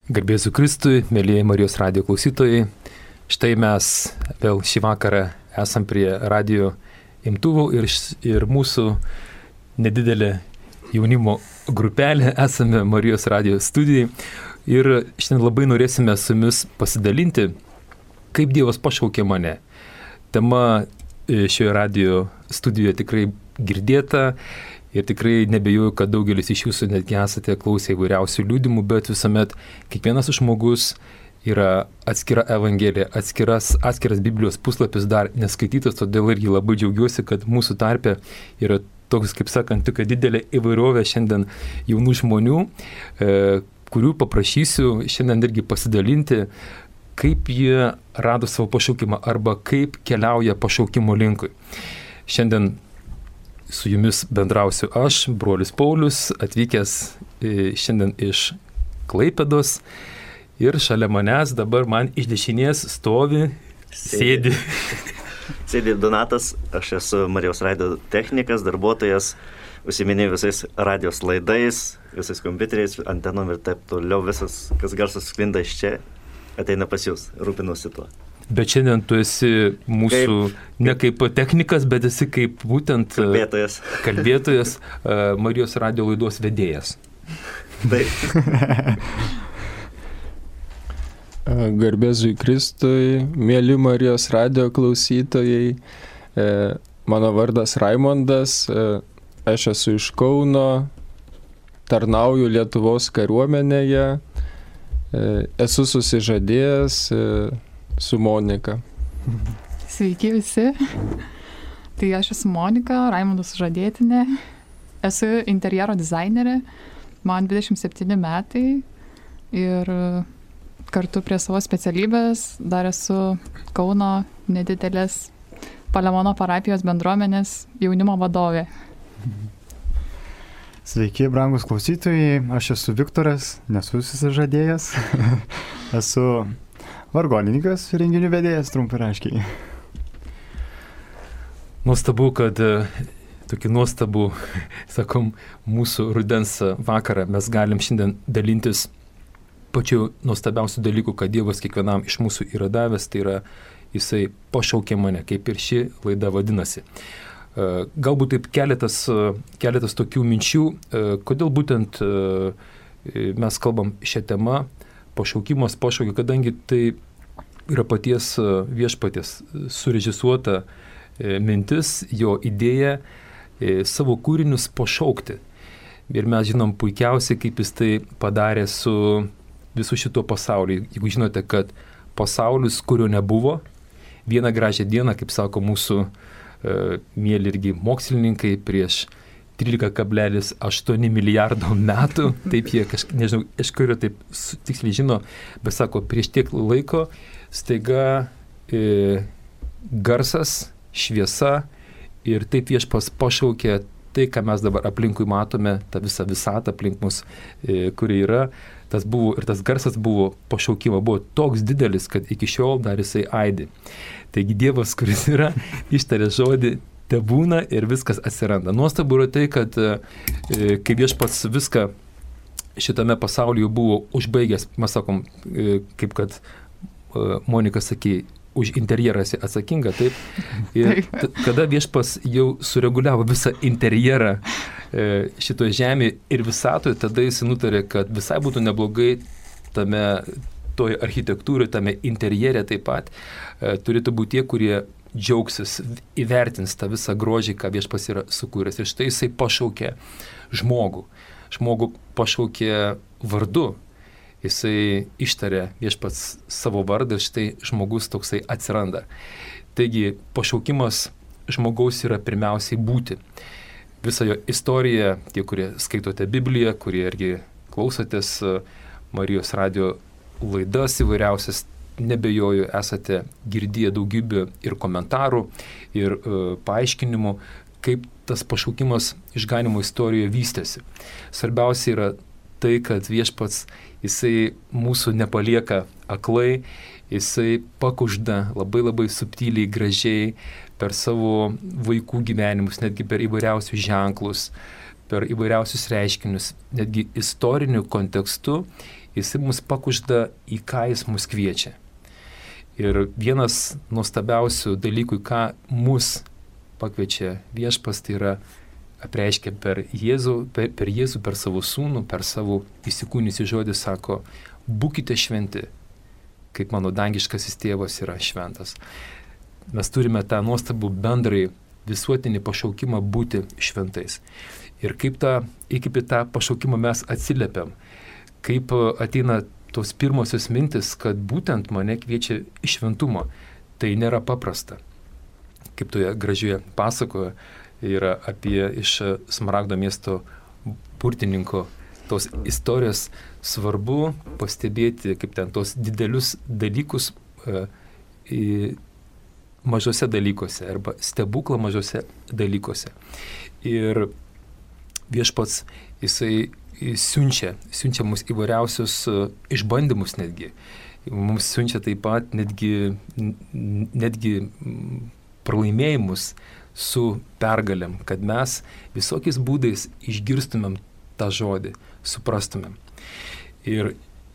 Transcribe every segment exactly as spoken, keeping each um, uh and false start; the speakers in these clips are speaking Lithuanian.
Garbėsiu Kristui, mėlyje Marijos radijo klausytojai. Štai mes vėl šį vakarą esam prie radijo imtuvų ir, ir mūsų nedidelė jaunimo grupelė esame Marijos radijo studijai. Ir šiandien labai norėsime su jumis pasidalinti, kaip Dievas pašaukė mane. Tema šioje radijo studijoje tikrai girdėta. Ir tikrai nebejoju, kad daugelis iš jūsų netgi esate klausę įvairiausių liudimų, bet visuomet kiekvienas žmogus yra atskira evangelija, atskiras, atskiras Biblijos puslapis dar neskaitytas, todėl irgi labai džiaugiuosi, kad mūsų tarpe yra toks, kaip sakant, tokia didelė įvairovė šiandien jaunų žmonių, e, kurių paprašysiu šiandien irgi pasidalinti, kaip jie rado savo pašaukimą arba kaip keliauja pašaukimo linkui. Šiandien su jumis bendrausiu aš, brolis Paulius, atvykęs šiandien iš Klaipėdos ir šalia manęs dabar man iš dešinės stovi, sėdi. Sėdi Donatas, aš esu Marijos radijo technikas, darbuotojas, užsiminėjau visais radijos laidais, visais kompiuteriais, antenom ir taip toliau, visas, kas garsas sklinda iš čia, ateina pas jūs, rūpinuosi tuo. Bet šiandien tu esi mūsų kaip, ne kaip technikas, bet esi kaip būtent kalbėtojas, kalbėtojas uh, Marijos radijo laidos vedėjas. Taip. Garbėzui Kristui, mėly Marijos radijo klausytojai, e, mano vardas Raimondas, e, aš esu iš Kauno, tarnauju Lietuvos kariuomenėje, e, esu susižadėjęs e, su Monika. Sveiki visi. Tai aš esu Monika, Raimondas sužadėtinė. Esu interjero dizainerė. Man dvidešimt septyni metai. Ir kartu prie savo specialybės dar esu Kauno nedidelės Palemono parapijos bendruomenės jaunimo vadovė. Sveiki, brangus klausytojai. Aš esu Viktoras, nesu susižadėjęs. Esu vargonininkas, renginių vedėjas, trumpai ir aiškiai. Nuostabu, kad tokį nuostabų, sakom, mūsų rudens vakarą mes galim šiandien dalintis pačiu nuostabiausių dalykų, kad Dievas kiekvienam iš mūsų yra davęs, tai yra jisai pašaukė mane, kaip ir ši laida vadinasi. Galbūt taip keletas, keletas tokių minčių, kodėl būtent mes kalbam šią temą. Pašaukimas pašaukė, kadangi tai yra paties viešpaties surežisuota mintis, jo idėja savo kūrinius pašaukti. Ir mes žinom puikiausiai, kaip jis tai padarė su visu šito pasauliu. Jeigu žinote, kad pasaulis, kurio nebuvo, vieną gražią dieną, kaip sako mūsų mėly irgi mokslininkai, prieš trylika kablelis aštuoni milijardo metų, taip jie kažkaip, nežinau, iš kurio taip tiksliai žino, bet sako, prieš tiek laiko staiga e, garsas, šviesa ir taip viešpas pašaukė tai, ką mes dabar aplinkui matome, tą visą visatą aplink mus, e, kuri yra, tas buvo ir tas garsas buvo pašaukimo, buvo toks didelis, kad iki šiol dar jisai aidi. Taigi Dievas, kuris yra, ištarė žodį, te būna ir viskas atsiranda. Nuostabu yra tai, kad e, kai viešpats viską šitame pasaulyje buvo užbaigęs, mes sakom, e, kaip kad e, Monika sakė, už interjerą esi atsakinga, taip. Ir t- kada viešpas jau sureguliavo visą interjerą e, šitoje žemėje ir visatoje, tada jis nutarė, kad visai būtų neblogai tame, toje architektūroje, tame interjere taip pat e, turėtų būti tie, kurie džiaugsis, įvertins tą visą grožį, ką viešpas yra sukūręs. Ir štai jisai pašaukė žmogų. Žmogų pašaukė vardu. Jisai ištarė viešpats savo vardą ir štai žmogus toksai atsiranda. Taigi pašaukimas žmogaus yra pirmiausiai būti. Visa jo istorija, tie, kurie skaitote Bibliją, kurie irgi klausotės Marijos radijo laidas įvairiausias, nebejoju, esate girdėję daugybę ir komentarų, ir uh, paaiškinimų, kaip tas pašaukimas išganimo istorijoje vystėsi. Svarbiausia yra tai, kad viešpats, jisai mūsų nepalieka aklai, jisai pakužda labai labai subtiliai, gražiai per savo vaikų gyvenimus, netgi per įvairiausius ženklus, per įvairiausius reiškinius, netgi istoriniu kontekstu jis mus pakužda, į ką jis mus kviečia. Ir vienas nuostabiausių dalykų, ką mus pakviečia viešpas, tai yra apreiškia per Jėzų, per, per Jėzų, per savo sūnų, per savo įsikūnusį žodį, sako, būkite šventi, kaip mano dangiškasis tėvas yra šventas. Mes turime tą nuostabų bendrai visuotinį pašaukimą būti šventais. Ir kaip tą, iki tą pašaukimą mes atsiliepiam, kaip ateina tos pirmosios mintis, kad būtent mane kviečia į šventumą, tai nėra paprasta. Kaip toje gražioje pasakoje yra apie iš Smaragdo miesto burtininko tos istorijos, svarbu pastebėti, kaip ten tos didelius dalykus e, mažose dalykuose arba stebuklą mažose dalykuose. Ir viešpats jisai siunčia, siunčia mus įvairiausius išbandymus netgi. Mums siunčia taip pat netgi, netgi pralaimėjimus su pergalėm, kad mes visokiais būdais išgirstumėm tą žodį, suprastumėm. Ir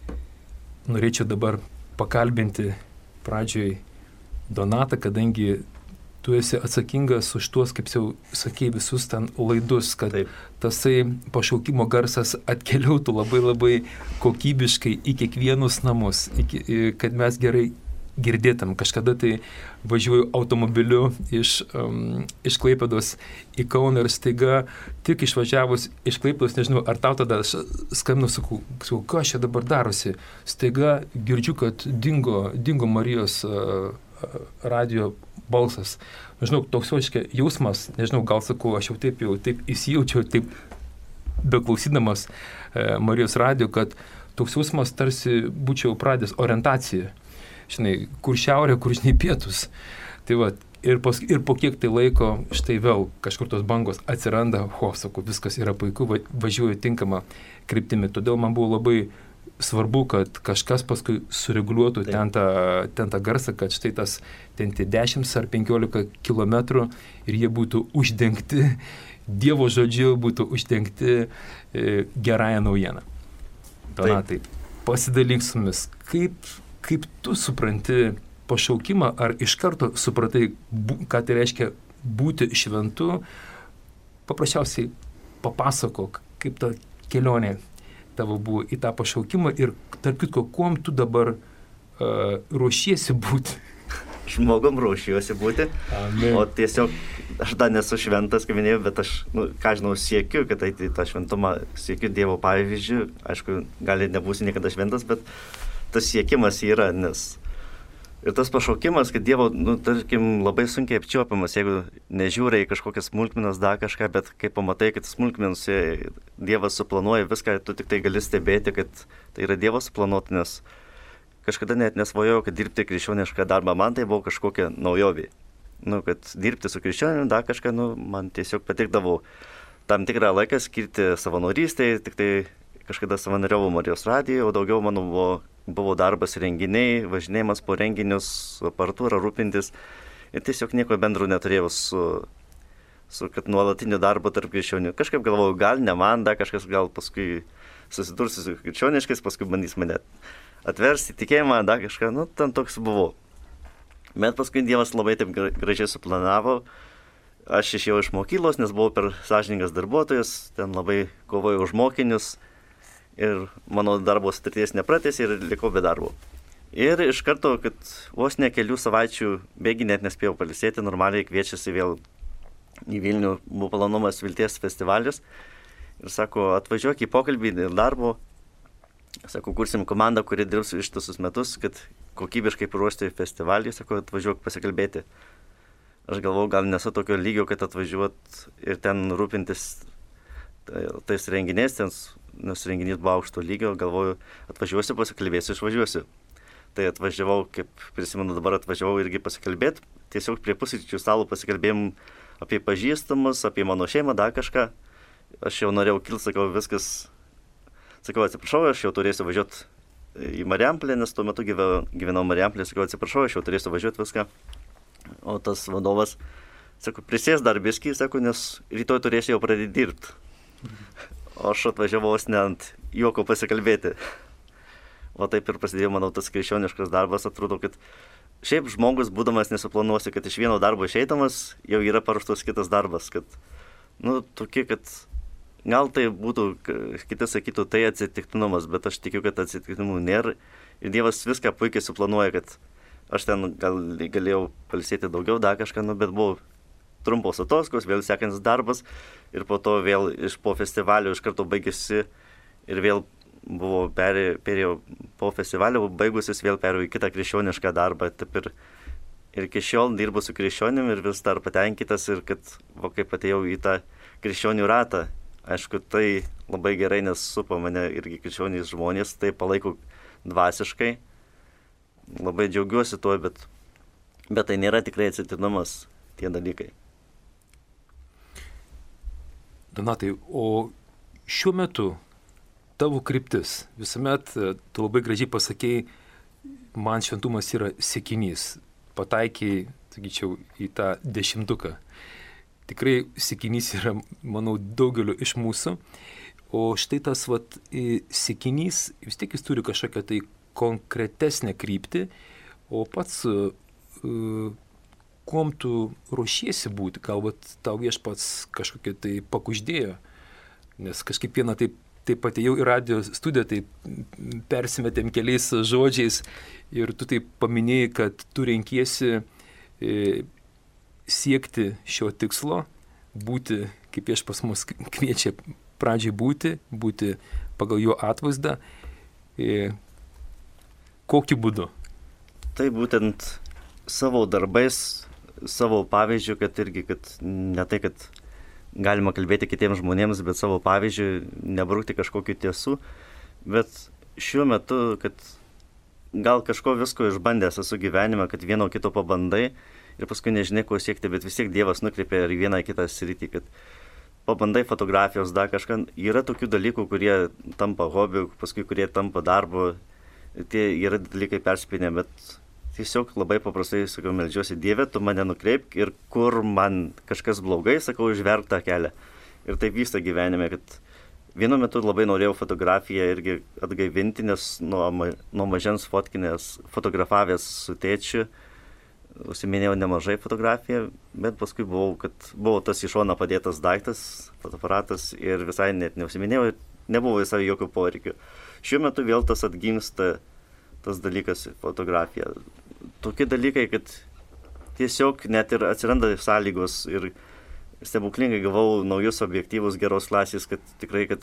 norėčiau dabar pakalbinti pradžioj Donatą, kadangi tu esi atsakingas už tuos, kaip jau sakei, visus ten laidus, kad taip, tasai pašaukimo garsas atkeliautų labai labai kokybiškai į kiekvienus namus, iki, kad mes gerai girdėtam. Kažkada tai važiuoju automobiliu iš, um, iš Klaipėdos į Kauną ir staiga tik išvažiavus iš Klaipėdos, nežinau, ar tau tada skambinu, sakau, sakau, kas čia dabar darosi, staiga girdžiu, kad dingo, dingo Marijos uh, radio balsas. Nežinau, toks oškia jausmas, nežinau, gal sakau, aš jau taip jau taip įsijaučiau, taip beklausydamas e, Marijos radio, kad toks jausmas tarsi būčiau pradės orientaciją. Žinai, kur šiaurė, kur žinai pietus. Tai va, ir, pas, ir po kiek tai laiko, štai vėl kažkur tos bangos atsiranda, ho, sakau, viskas yra puiku, va, važiuoju tinkamą kryptimį. Todėl man buvo labai svarbu, kad kažkas paskui sureguliuotų ten tą, ten tą garsą, kad štai tas ten tie dešimt ar penkiolika kilometrų ir jie būtų uždengti, Dievo žodžiu būtų uždengti e, gerąją naujieną. Donatai, pasidalink su mumis, kaip, kaip tu supranti pašaukimą, ar iš karto supratai, bu, ką tai reiškia būti šventu, paprasčiausiai papasakok, kaip ta kelionė tavo buvo į tą pašaukimą ir tarp kitko, kuom tu dabar uh, ruošiesi būti? Žmogum ruošiuosi būti, Amen. O tiesiog aš dar nesu šventas, kaip minėjau, bet aš, nu, ką žinau, siekiu, kad tai tą šventumą, siekiu Dievo pavyzdžių, aišku, gali nebūsi niekada šventas, bet tas siekimas yra, nes ir tas pašaukimas, kad Dievo, nu, tarkim, labai sunkiai apčiuopiamas, jeigu nežiūrai kažkokias smulkmenas, dar kažką, bet kai pamatai, kad smulkmenas Dievas suplanuoja viską, tu tik tai gali stebėti, kad tai yra Dievas suplanuoti, nes kažkada net nesvajojau, kad dirbti krikščionišką darbą man tai buvo kažkokia naujovė. Nu, kad dirbti su krikščioniu, dar kažką, nu, man tiesiog patikdavo tam tikrą laiką skirti savanorystėje, tik tai kažkada savanoriavau Marijos radijoje, o daugiau mano buvo, buvo darbas renginiai, važinėjimas po renginius, aparatūrą rūpintis ir tiesiog nieko bendro neturėjau su, su kad nuolatiniu darbu tarp krikščionių. Kažkaip galvojau, gal ne man, da kažkas gal paskui susidursi su krikščioniškais, paskui bandys mane atversti tikėjimą, da kažką, nu, ten toks buvo. Bet paskui Dievas labai taip gražiai suplanavo. Aš išėjau iš mokyklos, nes buvau per sąžiningas darbuotojas, ten labai kovojau už mokinius. Ir mano darbo sutarties nepratęsė ir likau be darbo. Ir iš karto, kad vos ne kelių savaičių bėgi net nespėjau palisėti, normaliai kviečiasi vėl į Vilnių, buvo planuojamas Vilties festivalis. Ir sako, atvažiuok į pokalbį dėl darbo. Sako, kursim komandą, kuri dirbs ištisus metus, kad kokybiškai paruošti festivalį. Sako, atvažiuok pasikalbėti. Aš galvau, gal nesu tokio lygio, kad atvažiuot ir ten rūpintis tais renginiais, ten, nes renginys buvo aukšto lygio, galvoju, atvažiuosiu, pasikalbėsiu, išvažiuosiu. Tai atvažiavau, kaip prisimenu, dabar atvažiavau irgi pasikalbėti, tiesiog prie pusryčių stalo pasikalbėjom apie pažįstamus, apie mano šeimą, dar kažką. Aš jau norėjau kilti, sakau, viskas, sakau, atsiprašau, aš jau turėsiu važiuoti į Marijampolę, nes tuo metu gyvenau Marijampolė, sakau, atsiprašau, aš jau turėsiu važiuoti viską. O tas vadovas, sakau, prisės dar biskį, sakau, nes rytoj turėsiu jau pradėti dirbti. O aš atvažiavau ne ant juoko pasikalbėti. o taip ir prasidėjo, manau, tas krikščioniškas darbas. Atrodo, kad šiaip žmogus, būdamas nesuplanuosi, kad iš vieno darbo išeitamas, jau yra paruoštas kitas darbas, kad, nu, tokie, kad gal tai būtų, kiti sakytų, tai atsitiktinumas, bet aš tikiu, kad atsitiktinumų nėra ir Dievas viską puikiai suplanuoja, kad aš ten gal galėjau palsėti daugiau, dar kažką, nu, bet buvo trumpos atoskos, vėl sekantis darbas ir po to vėl iš po festivalio iš karto baigėsi ir vėl buvo perėjo, perėjo po festivalio, baigusis vėl perėjo į kitą krikščionišką darbą. Taip ir, ir iki šiol dirbu su krikščionim ir vis dar patenkintas ir kad, va, kaip atėjau į tą krikščionių ratą, aišku, tai labai gerai, nes supa mane irgi krikščionys žmonės, tai palaiko dvasiškai. Labai džiaugiuosi tuo, bet, bet tai nėra tikrai atsitiktinumas tie dalykai. Donatai, o šiuo metu tavo kryptis, visuomet tu labai gražiai pasakėjai, man šventumas yra siekinys, pataikiai, sakyčiau, į tą dešimtuką. Tikrai siekinys yra, manau, daugeliu iš mūsų, o štai tas vat, siekinys, vis tiek jis turi kažkokią tai konkretesnę kryptį, o pats uh, kuom tu ruošiesi būti, galbūt tau viešpats kažkokia tai pakuždėjo, nes kažkaip vieną taip, taip atėjau į radio studiją, taip persimetėm keliais žodžiais ir tu taip paminėjai, kad tu renkiesi e, siekti šio tikslo, būti, kaip viešpats mus kviečia pradžiai būti, būti pagal jo atvaizdą. E, kokiu būdu? Tai būtent savo darbais, savo pavyzdžių, kad irgi, kad ne tai, kad galima kalbėti kitiems žmonėms, bet savo pavyzdžių, nebrūkti kažkokių tiesų, bet šiuo metu, kad gal kažko visko išbandęs esu gyvenime, kad vieno kito pabandai ir paskui nežinai, ko siekti, bet vis tiek Dievas nukreipia ir vieną kitą sritį, kad pabandai fotografijos, dar kažką, yra tokių dalykų, kurie tampa hobiu, paskui kurie tampa darbu, tie yra dalykai perspinę, bet tiesiog labai paprastai, sakau, meldžiuosi, Dieve, tu mane nukreipk ir kur man kažkas blogai, sakau, išverk tą kelią. Ir taip vyksta gyvenime, kad vienu metu labai norėjau fotografiją irgi atgaivinti, nes nuo, nuo mažens fotkinės, fotografavęs su tėčiu, užsiminėjau nemažai fotografiją, bet paskui buvau, kad buvo tas į šoną padėtas daiktas, fotoaparatas ir visai net neužsiminėjau, nebuvo visai jokių poreikių. Šiuo metu vėl tas atgimsta tas dalykas fotografija. Tokie dalykai, kad tiesiog net ir atsiranda sąlygos ir stebuklingai gavau naujus objektyvus geros klasės, kad tikrai, kad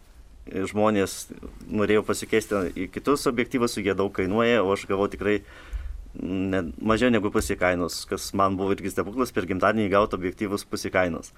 žmonės norėjo pasikeisti į kitus objektyvus, jie daug kainuoja, o aš gavau tikrai ne, mažiau negu pusė kainos, kas man buvo irgi stebuklas per gimtadienį gauti objektyvus pusė kainos.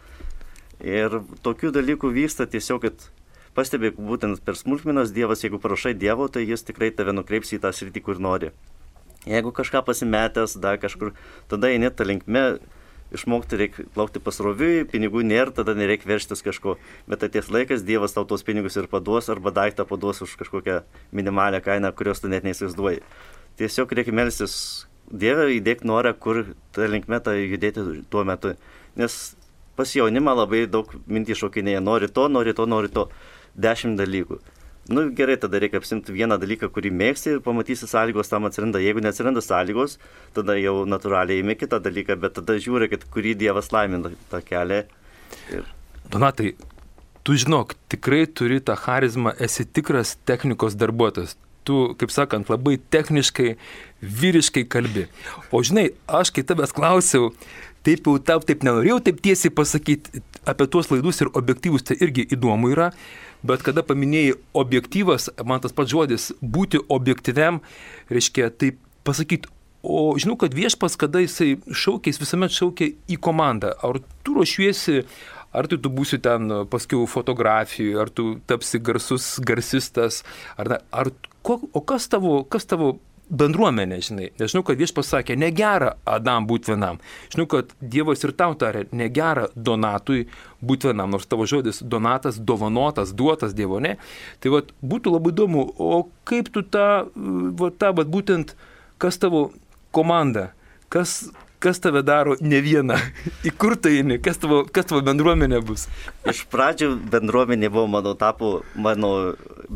Ir tokių dalykų vyksta tiesiog, kad pastebi būtent per smulkmenas Dievas, jeigu prašai Dievo, tai jis tikrai tave nukreips į tą sritį, kur nori. Jeigu kažką pasimetęs, dar kažkur, tada eini tą linkme, išmokti reikia plaukti pasroviui, pinigų nėra, tada nereikia veržtis kažko. Bet ateis laikas, Dievas tau tos pinigus ir paduos, arba daiktą paduos už kažkokią minimalią kainą, kurios tu net neįsivaizduoji. Tiesiog reikia melstis Dieve, įdėk norą, kur tą linkme tą judėti tuo metu. Nes pas jaunimą labai daug mintį šokinėja, nori to, nori to, nori to. Dešimt dalykų. Nu gerai, tada reikia apsimti vieną dalyką, kurį mėgsti ir pamatysi sąlygos tam atsiranda. Jeigu neatsiranda sąlygos, tada jau natūraliai imi kitą dalyką, bet tada žiūri, kad kurį Dievas laimina tą kelią. Ir... Donatai, tu žinok, tikrai turi tą charizmą, esi tikras technikos darbuotojas. Tu, kaip sakant, labai techniškai, vyriškai kalbi. O žinai, aš kai tavęs klausiau, taip jau tau taip nenorėjau taip tiesiai pasakyti apie tuos laidus ir objektyvus, tai irgi įdomu yra, bet kada paminėjai objektyvas, man tas pats žodis, būti objektyviam, reiškia taip pasakyti, o žinau, kad viešpas, kada jisai šaukia, jis visuomet šaukia į komandą. Ar tu ruošiesi, ar tai tu būsi ten paskiau fotografijų, ar tu tapsi garsus garsistas, ar, ar ko, o kas tavo, kas tavo bendruomenė, žinai. Nežinau, kad viešpas sakė, negera Adam būti vienam. Žinau, kad Dievas ir tau tarė, negera Donatui būti vienam, nors tavo žodis Donatas dovanotas, duotas Dievo, ne? Tai vat, būtų labai įdomu, o kaip tu tą, va, tą, vat, būtent, kas tavo komanda, kas, kas tave daro ne vieną, į kur tai eini, kas tavo, kas tavo bendruomenė bus? Iš pradžių bendruomenė buvo, mano tapo, mano be,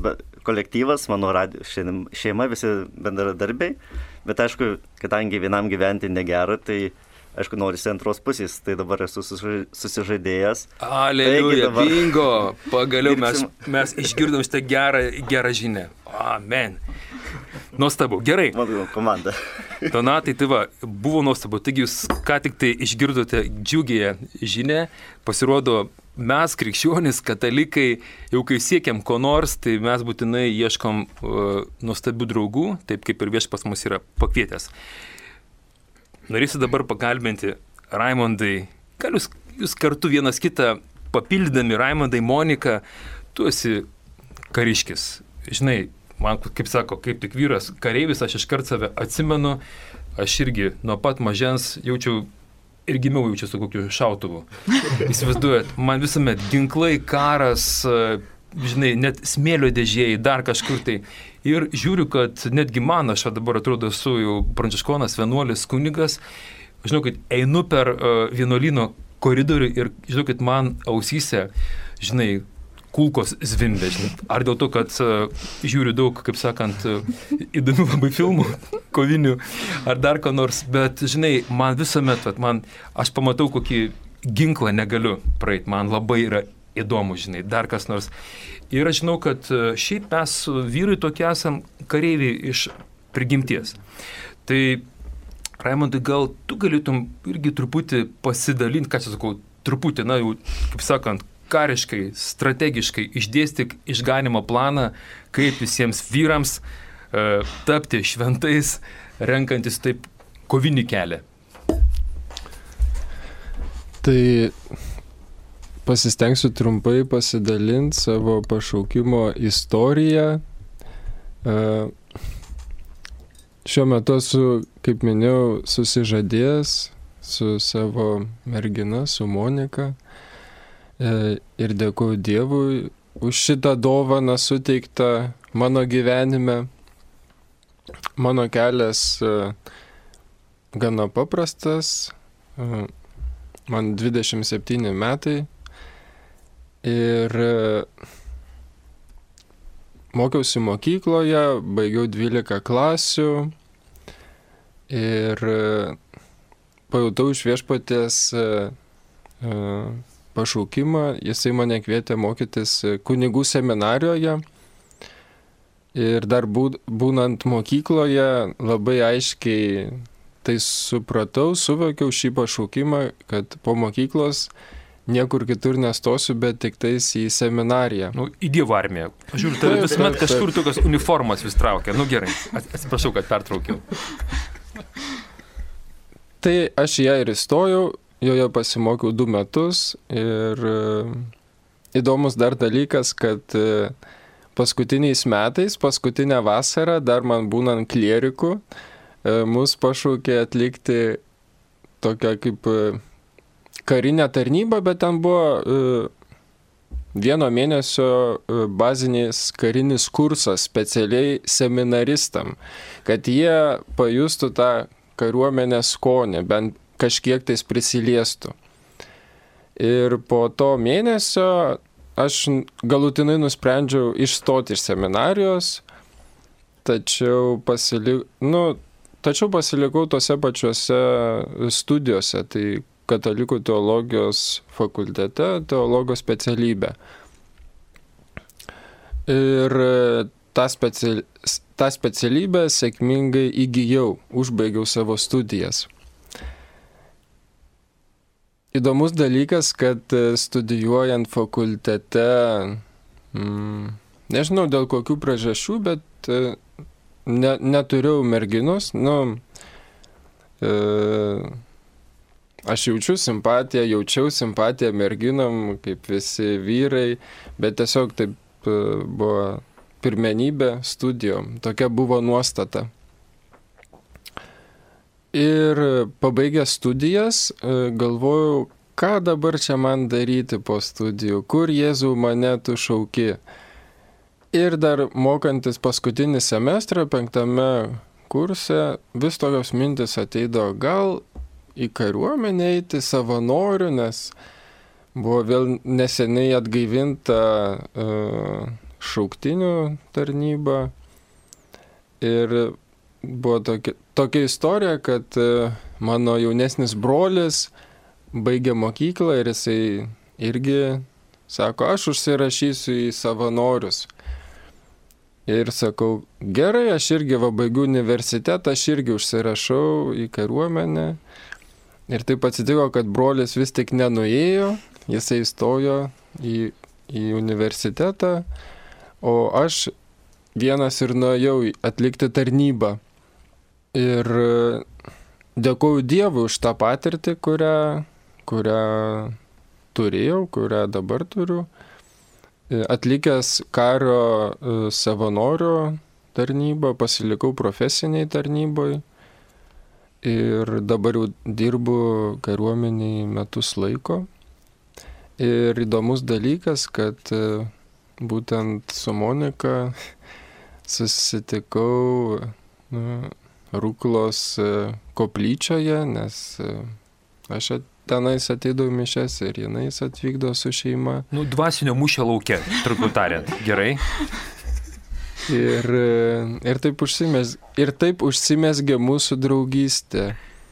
kolektyvas, mano radio, šeima, visi bendradarbiai, bet aišku, kadangi vienam gyventi negera, tai aišku, norisi antros pusės, tai dabar esu susižaidėjęs. Aleliuja, dabar... bingo, pagaliau mes, Dirbsim. mes išgirdom šitą gerą, gerą žinią. Amen. Nuostabu, gerai. Mano komanda. Donatai, tai va, buvo nuostabu, taigi jūs ką tik tai išgirdote džiugėje žinę, pasirodo, mes, krikščionys, katalikai, jau kai siekiam ko nors, tai mes būtinai ieškom uh, nuostabių draugų, taip kaip ir viešpats mus yra pakvietęs. Norėsiu dabar pakalbinti Raimondai, gal jūs, jūs kartu vienas kitą papildami, Raimondai, Monika, tu esi kariškis, žinai, man, kaip sako, kaip tik vyras, kareivis, aš iškart save atsimenu, aš irgi nuo pat mažens jaučiau ir gimiau jaučiu su kokiu šautuvu. Įsivaizduojat, man visuomet ginklai, karas, žinai, net smėlio dėžėjai, dar kažkur tai. Ir žiūriu, kad netgi man, aš dabar atrodo esu jau pranciškonas, vienuolis, kunigas, žinau, kad einu per uh, vienuolyno koridorių ir žinau, kad man ausyse, žinai, kulkos zvimbė, žinai. Ar dėl to, kad uh, žiūriu daug, kaip sakant, uh, įdomių labai filmų, kovinių, ar dar ko nors, bet, žinai, man visuomet, vat, man, aš pamatau, kokį ginklą negaliu praeiti, man labai yra įdomu, žinai, dar kas nors. Ir aš žinau, kad uh, šiaip mes vyrai tokie esam kareiviai iš prigimties. Tai, Raimondai, gal tu galėtum irgi truputį pasidalinti, ką čia sakau, truputį, na jau, kaip sakant, kariškai, strategiškai išdėstyk išganimo planą, kaip visiems vyrams e, tapti šventais, renkantis taip kovinį kelią. Tai pasistengsiu trumpai pasidalinti savo pašaukimo istoriją. E, šiuo metu esu, kaip minėjau, susižadėjęs su savo mergina, su Monika. Ir dėkuoju Dievui už šitą dovaną suteiktą mano gyvenime. Mano kelias gana paprastas, man dvidešimt septyni metai ir mokiausi mokykloje, baigiau dvylika klasių ir pajutau iš viešpaties pašaukimą, jisai mane kvietė mokytis kunigų seminarijoje ir dar būnant mokykloje labai aiškiai tai supratau, suvokiau šį pašaukimą, kad po mokyklos niekur kitur nestosiu, bet tik tais į seminariją. Nu, į Dievo armiją. Aš žiūriu, tave visuomet kažkur tokios uniformas vis traukia. Nu gerai, atsiprašau, kad pertraukiau. Tai aš ją ir įstojau. Joje pasimokiau du metus ir įdomus dar dalykas, kad paskutiniais metais, paskutinę vasarą, dar man būnant klieriku, mus pašaukė atlikti tokią kaip karinę tarnybą, bet ten buvo vieno mėnesio bazinis karinis kursas specialiai seminaristam, kad jie pajustų tą kariuomenės skonį, bent kažkiek tais prisiliestų. Ir po to mėnesio aš galutinai nusprendžiau išstoti iš seminarijos, tačiau, pasilik... nu, tačiau pasilikau tose pačiuose studijose, tai katalikų teologijos fakultete, teologijos specialybė. Ir tą, special... tą specialybę sėkmingai įgijau, užbaigiau savo studijas. Įdomus dalykas, kad studijuojant fakultete, mm, nežinau dėl kokių priežasčių, bet ne, neturėjau merginos, nu, e, aš jaučiu simpatiją, jaučiau simpatiją merginom, kaip visi vyrai, bet tiesiog taip e, buvo pirmenybė studijom, tokia buvo nuostata. Ir pabaigęs studijas, galvojau, ką dabar čia man daryti po studijų, kur Jėzau mane tu šauki. Ir dar mokantis paskutinį semestrą, penktame kurse, vis tokios mintis ateidavo, gal į kariuomenę eiti savanorių, nes buvo vėl neseniai atgaivinta uh, šauktinių tarnybą. Ir buvo tokia, tokia istorija, kad mano jaunesnis brolis baigė mokyklą ir jisai irgi sako, aš užsirašysiu į savanorius. Ir sakau, gerai, aš irgi va baigiu universitetą, aš irgi užsirašau į kariuomenę. Ir taip atsitiko, kad brolis vis tik nenuėjo, jisai įstojo į, į universitetą, o aš vienas ir nuėjau atlikti tarnybą. Ir dėkoju Dievui už tą patirtį, kurią, kurią turėjau, kurią dabar turiu. Atlikęs kario savanorio tarnybą, pasilikau profesiniai tarnybai ir dabar jau dirbu kariuomeniai metus laiko. Ir įdomus dalykas, kad būtent su Monika susitikau Ruklos koplyčioje, nes aš at tenais ateidavau mišias ir jinais atvykdo su šeima. Nu, dvasinio mūšio laukia, truputį tariant. Gerai. Ir, ir, taip užsimės, ir taip užsimesgė mūsų draugystė.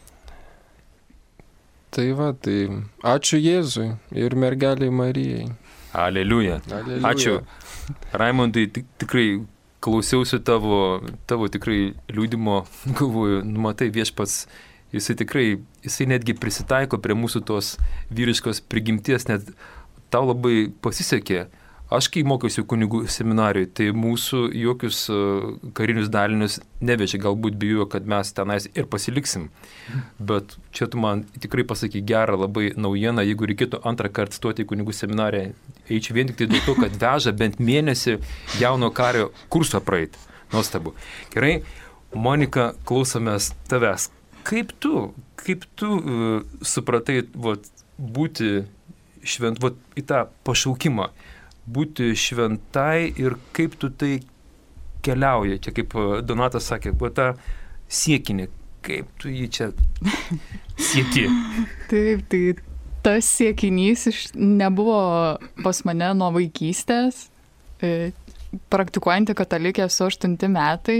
Tai va, tai ačiū Jėzui ir mergeliai Marijai. Aleliuja. Aleliuja. Ačiū. Raimondai, tikrai klausiausi tavo, tavo tikrai liūdimo, galvoju, nu matai, Viešpats, jisai tikrai, jisai netgi prisitaiko prie mūsų tos vyriškos prigimties, net tau labai pasisekė. Aš, kai mokiausi kunigų seminarijoje, tai mūsų jokius karinius dalinius nevežė, galbūt bijojo, kad mes tenais ir pasiliksim. Bet čia tu man tikrai pasakai gerą labai naujieną, jeigu reikėtų antrą kartą stoti į kunigų seminariją, eičiau vien tik tai dėl to, kad veža bent mėnesį jauno kario kursą praeit. Nuostabu. Gerai, Monika, klausomės tavęs. Kaip tu, kaip tu uh, supratai vat, būti švent, vat, į tą pašaukimą, būti šventai ir kaip tu tai keliauji, čia kaip Donatas sakė, vat, tą siekinį, kaip tu jį čia sieki? Taip, tai tas siekinys iš, nebuvo pas mane nuo vaikystės, e, praktikuojanti katalikė esu aštunti metai.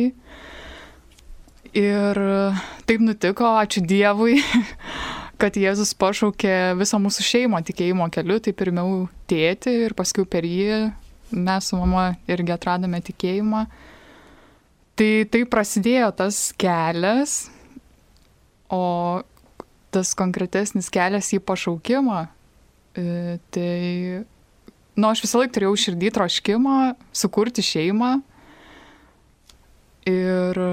Ir taip nutiko, ačiū Dievui, kad Jėzus pašaukė visą mūsų šeimą tikėjimo keliu, tai pirmiau tėtį ir paskui per jį mes su mama irgi atradome tikėjimą. Tai tai prasidėjo tas kelias, o tas konkretesnis kelias į pašaukimą, tai, nu, aš visą laiką turėjau širdį troškimą sukurti šeimą ir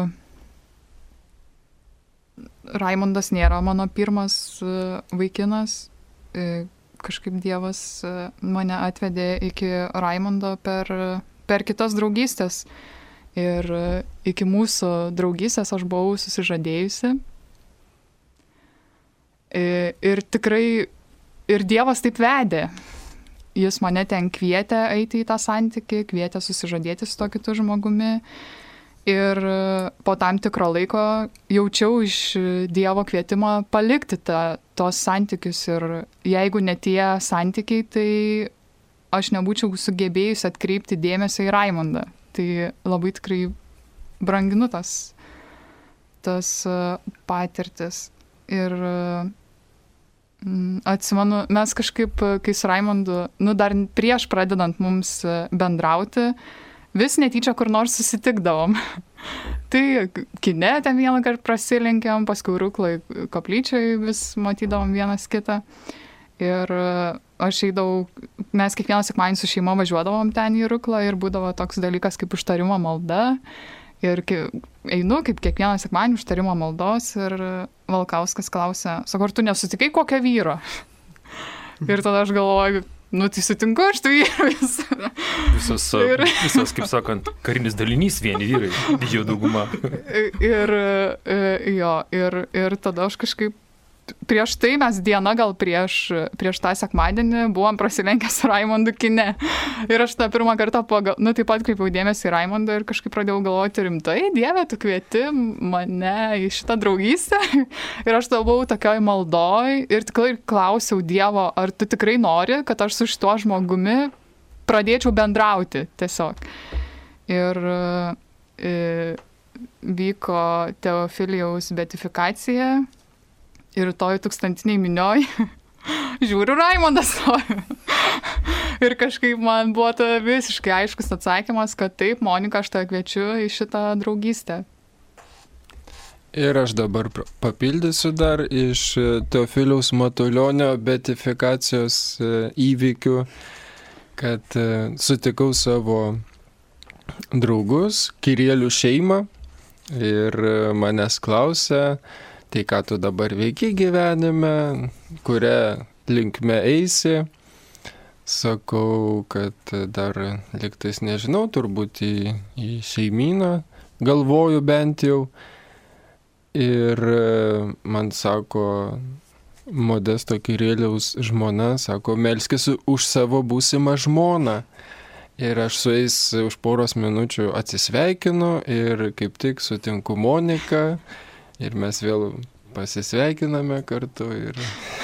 Raimondas nėra mano pirmas vaikinas. Kažkaip Dievas mane atvedė iki Raimondo per, per kitas draugystės. Ir iki mūsų draugystės aš buvau susižadėjusi. Ir tikrai, ir Dievas taip vedė. Jis mane ten kvietė eiti į tą santykį, kvietė susižadėti su to kitu žmogumi. Ir po tam tikro laiko jaučiau iš Dievo kvietimą palikti tą, tos santykius. Ir jeigu ne tie santykiai, tai aš nebūčiau sugebėjusi atkreipti dėmesio į Raimondą. Tai labai tikrai branginu tas, tas patirtis. Ir atsimenu, mes kažkaip, kai su Raimondu, nu dar prieš pradedant mums bendrauti, vis netyčia kur nors susitikdavom. Tai kine ten vieną kartą prasilenkėm, paskui Rukloj koplyčioj vis matydavom vienas kitą. Ir aš eidavau, mes kiekvieną sekmadienį su šeima važiuodavom ten į Ruklą ir būdavo toks dalykas kaip užtarimo malda. Ir einu kaip kiekvieną sekmadienį užtarimo maldos ir Valkauskas klausia, sako, ar tu nesutikai kokio vyro? Ir tada aš galvoju, nu, tai sutinku aš tų vyrų visą. Visos, ir... visos, kaip sakant, karinis dalinys vieni vyrai, didžioji dauguma. Ir, jo, ir, ir tada aš kažkaip, prieš tai mes dieną gal prieš, prieš tą sekmadienį buvom prasilenkę su Raimondu kine. Ir aš tą pirmą kartą, pagal, nu, taip pat kreipiau dėmesį į Raimondą ir kažkaip pradėjau galvoti rimtai, Dieve, tu kvieti mane į šitą draugystę. Ir aš tada buvau tokioj maldoj ir tikrai klausiau Dievo, ar tu tikrai nori, kad aš su šituo žmogumi pradėčiau bendrauti tiesiog. Ir e, vyko Teofilijaus beatifikacija ir toj tūkstantiniai minioj žiūriu, Raimondas stovi. Ir kažkaip man buvo ta visiškai aiškus atsakymas, kad taip, Monika, aš tave kviečiu į šitą draugystę. Ir aš dabar papildysiu dar iš Teofiliaus Matulionio beatifikacijos įvykių, kad sutikau savo draugus, Kirielių šeimą, ir manęs klausė, tai ką tu dabar veiki gyvenime, kuria linkme eisi. Sakau, kad dar liktais nežinau, turbūt į, į šeimyną, galvoju bent jau. Ir man sako, Modesto Kirieliaus žmona, sako, melskis už savo būsimą žmoną. Ir aš su jais už poros minučių atsisveikinu ir kaip tik sutinku Moniką ir mes vėl pasisveikiname kartu. Ir...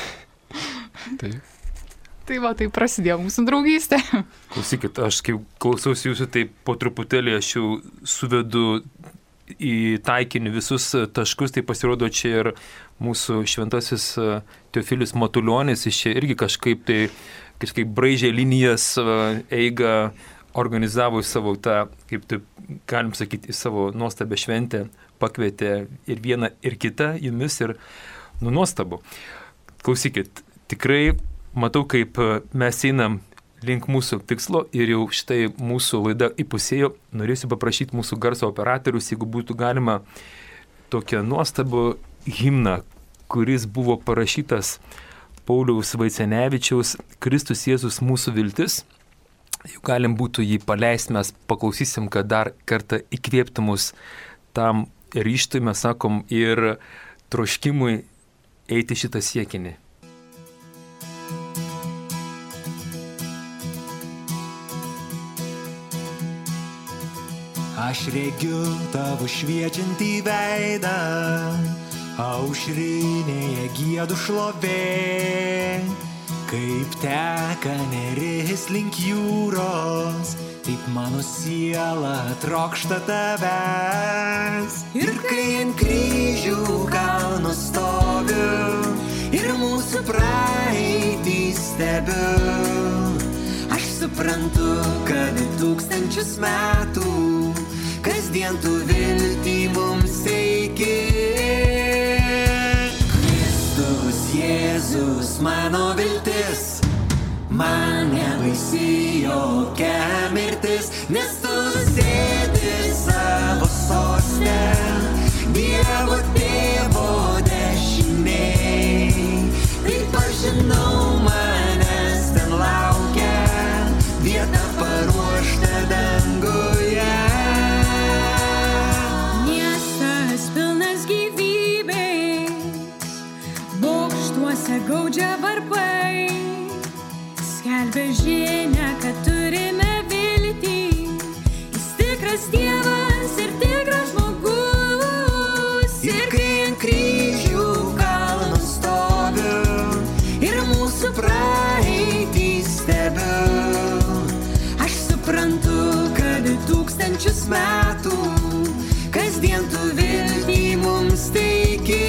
Taip. Tai va, tai prasidėjo mūsų draugystė. Klausykit, aš kai klausausi jūsų, tai po truputėlį aš jau suvedu į taikinį visus taškus, tai pasirodo čia ir mūsų šventasis Teofilius Matulionis, jis čia irgi kažkaip tai kažkaip braižė linijas, eigą, organizavo į savo tą, kaip taip galim sakyti, į savo nuostabę šventę, pakvietė ir vieną, ir kitą jumis, ir nu nuostabu. Klausykit, tikrai matau, kaip mes einam link mūsų tikslo ir jau štai mūsų laida įpusėjo. Norėsiu paprašyti mūsų garso operatorius, jeigu būtų galima tokią nuostabų himną, kuris buvo parašytas Pauliaus Vaicenevičiaus Kristus Jėzus mūsų viltis. Jau galim būtų jį paleisti, mes paklausysim, kad dar kartą įkvėptų mus tam ryžtui, mes sakom, ir troškimui eiti šitą siekinį. Aš regiu tavo šviečiantį veidą, aušrinėje giedu šlovė. Kaip teka Neris link jūros, taip mano siela trokšta tavęs. Ir kai ant kryžių kalno stoviu ir mūsų praeitį stebiu, aš suprantu, kad tūkstančius metų kasdien tu viltį mums teiki. Kristus Jėzus mano viltis, man nebaisi jokia mirtis, nes tu sėdi savo soste, Dievo tėvo dešinėj. Taip aš žinau, manęs ten laukia vieta paruošta danguje. Gaudžia varpai, skelbia žinią, kad turime viltį. Jis tikras Dievas ir tikras žmogus. Ir kai ant kryžių kalno stoviu ir mūsų praeitį stebiu, aš suprantu, kad tūkstančius metų kasdien tu viltį mums teiki.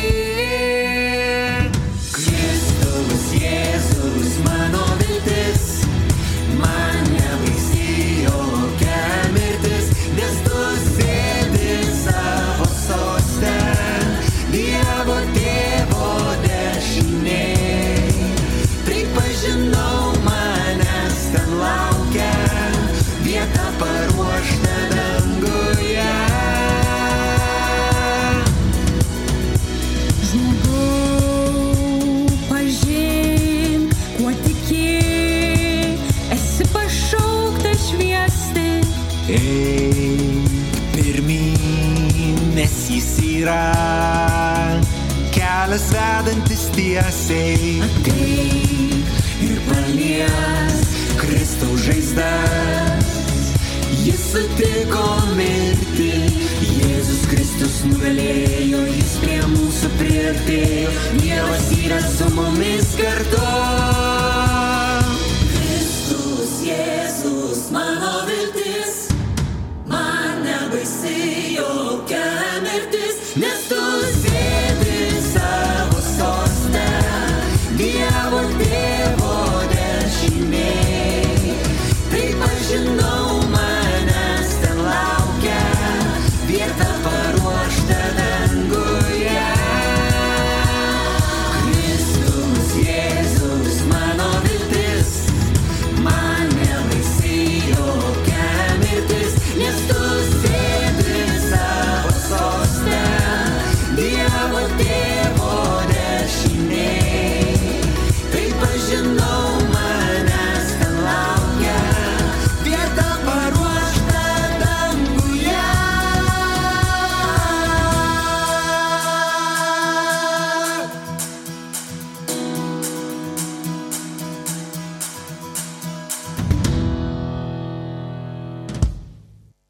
Jėzus mano viltis, man nebaisi jokia mirtis, nes tu sėdi savo soste, Dievo tėvo dešinėj. Taip aš žinau, manęs ten laukia vieta paruošta danguje. Eik pirmyn, nes jis yra kelias vedantis tiesiai. Ateik ir palies Kristaus žaizdas, jis sutiko mirti. Jėzus Kristus nugalėjo, jis prie mūsų priartėjo, Dievas yra su mumis kartu. Kristus Jėzus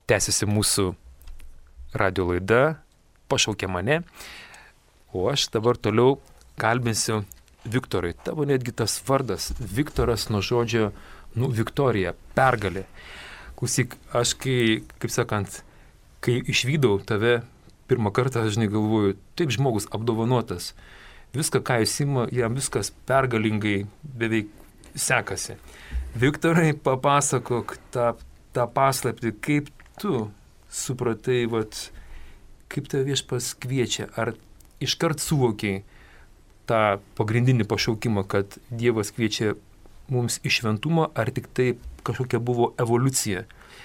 tęsiasi mūsų radio laida Pašaukė mane, o aš dabar toliau kalbinsiu Viktorai. Tavo netgi tas vardas Viktoras nuo žodžio, nu, Viktorija, pergalė. Klausyk, aš kai, kaip sakant, kai išvydau tave pirmą kartą, aš žinai galvoju, taip žmogus apdovanotas, viską, ką jis ima, jam viskas pergalingai beveik sekasi. Viktorai, papasakok tą, tą paslaptį, kaip tu supratai, vat, kaip tave Viešpats kviečia, ar iškart suvokiai tą pagrindinį pašaukimą, kad Dievas kviečia mums į šventumą, ar tik tai kažkokia buvo evoliucija,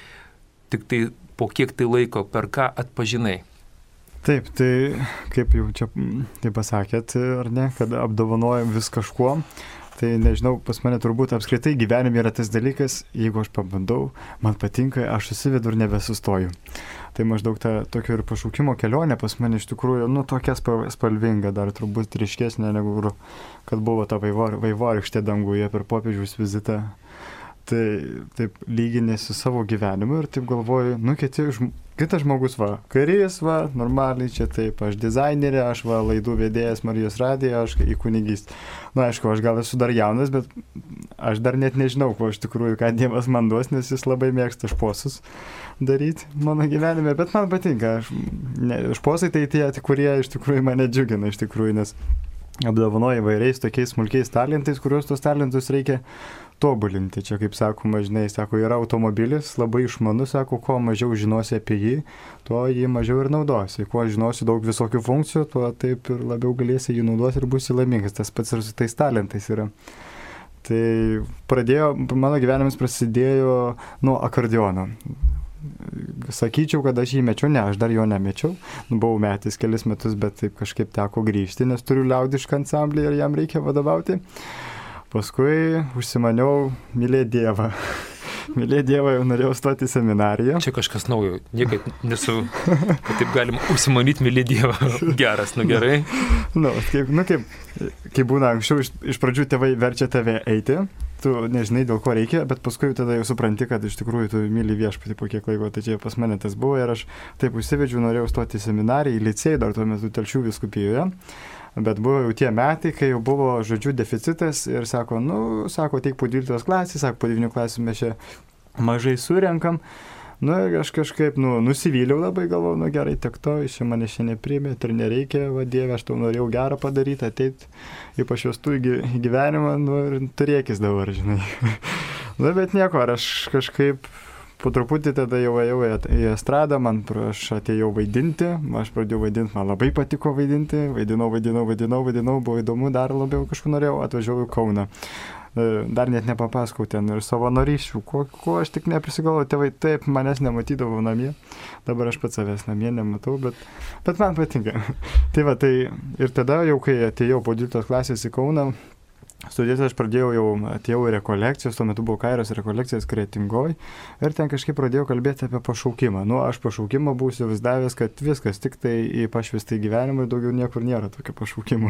tik tai po kiek tai laiko, per ką atpažinai? Taip, tai kaip jau čia tai pasakėt, ar ne, kad apdovanojam vis kažkuo, tai nežinau, pas mane turbūt apskritai gyvenime yra tas dalykas, jeigu aš pabandau, man patinka, aš susivedu ir nebesustoju. Tai maždaug ta tokio ir pašaukimo kelionė pas mane iš tikrųjų, nu, tokia spalvinga, dar turbūt ryškesnė, negu kad buvo ta vaivorykštė danguje per popiežiaus vizitą. Tai taip lyginėsi savo gyvenimu ir taip galvoju, nu, kiti, kitas žmogus, va, karys, va, normaliai čia taip, aš dizainerė, aš va, laidų vedėjas Marijos radijoje, aš į kunigystę. Na, aišku, aš gal esu dar jaunas, bet aš dar net nežinau, ko iš tikrųjų, ką Dievas man duos, nes jis labai mėgsta šposus daryti mano gyvenime, bet man patinka, aš, ne, šposai tai tie, kurie iš tikrųjų mane džiugina, iš tikrųjų, nes apdovanoja įvairiais tokiais smulkiais talentais, kuriuos tos talentus reikia tobulinti. Čia, kaip sakoma, žinai, sako, yra automobilis, labai išmanus, sako, kuo mažiau žinosi apie jį, tuo jį mažiau ir naudosi. Kuo žinosi daug visokių funkcijų, tuo taip ir labiau galėsi jį naudoti ir būsi laimingas. Tas pats ir su tais talentais yra. Tai pradėjo, mano gyvenimas prasidėjo nuo akordeono. Sakyčiau, kad aš jį mečiau, ne, aš dar jo nemečiau. Buvau metęs kelis metus, bet taip kažkaip teko grįžti, nes turiu liaudišką ansamblį ir jam reikia vadovauti. Paskui užsimaniau mylėti Dievą. Mylėti Dievą jau norėjau stoti į seminariją. Čia kažkas naujo. Niekad nesu, kad taip galim užsimanyti mylėti Dievą. Geras, nu gerai. Nu, kaip, nu, kaip, kaip būna anksčiau, iš, iš pradžių tėvai verčia tave eiti, tu nežinai, dėl ko reikia, bet paskui tada jau supranti, kad iš tikrųjų tu myli Viešpatį po kiek laiko. Tai čia pas mane tas buvo ir aš taip užsivedžiau, norėjau stoti į seminariją, į licėjų, dar tuo metu Telšių vyskupijoje. Bet buvo jau tie metai, kai jau buvo, žodžiu, deficitas ir sako, nu, sako, teik po dvyliktos klasės, sako, po devynių klasės mes čia mažai surenkam. Nu, ir aš kažkaip, nu, nusivyliau labai, galvoju, nu, gerai, tiek to, iš čia mane šiandien priėmė, ir nereikia, va, Dieve, aš tau norėjau gerą padaryti, ateiti į pašvestų į gyvenimą, nu, ir turėkis dabar, žinai. Nu, bet nieko, ar aš kažkaip po truputį tada jau ėjau į estradą, man aš atėjau vaidinti, aš pradėjau vaidinti, man labai patiko vaidinti, vaidinau, vaidinau, vaidinau, vaidinau, buvo įdomu, dar labiau kažkur norėjau, atvažiavau į Kauną. Dar net nepapasakau ten ir savanorysčių, ko, ko aš tik neprisigalvoju, tėvai taip manęs nematydavo namie, dabar aš pats savęs namie nematau, bet, bet man patinka. Tai va, tai ir tada jau, kai atėjau po dvyliktos klasės į Kauną, studijas aš pradėjau jau, atėjau į rekolekcijas, tuo metu buvo Kairos rekolekcijas Kretingoj ir ten kažkaip pradėjau kalbėti apie pašaukimą. Nu, aš pašaukimą buvau įsivaizdavęs, kad viskas tik tai į pašvestą gyvenimą ir daugiau niekur nėra tokio pašaukimo.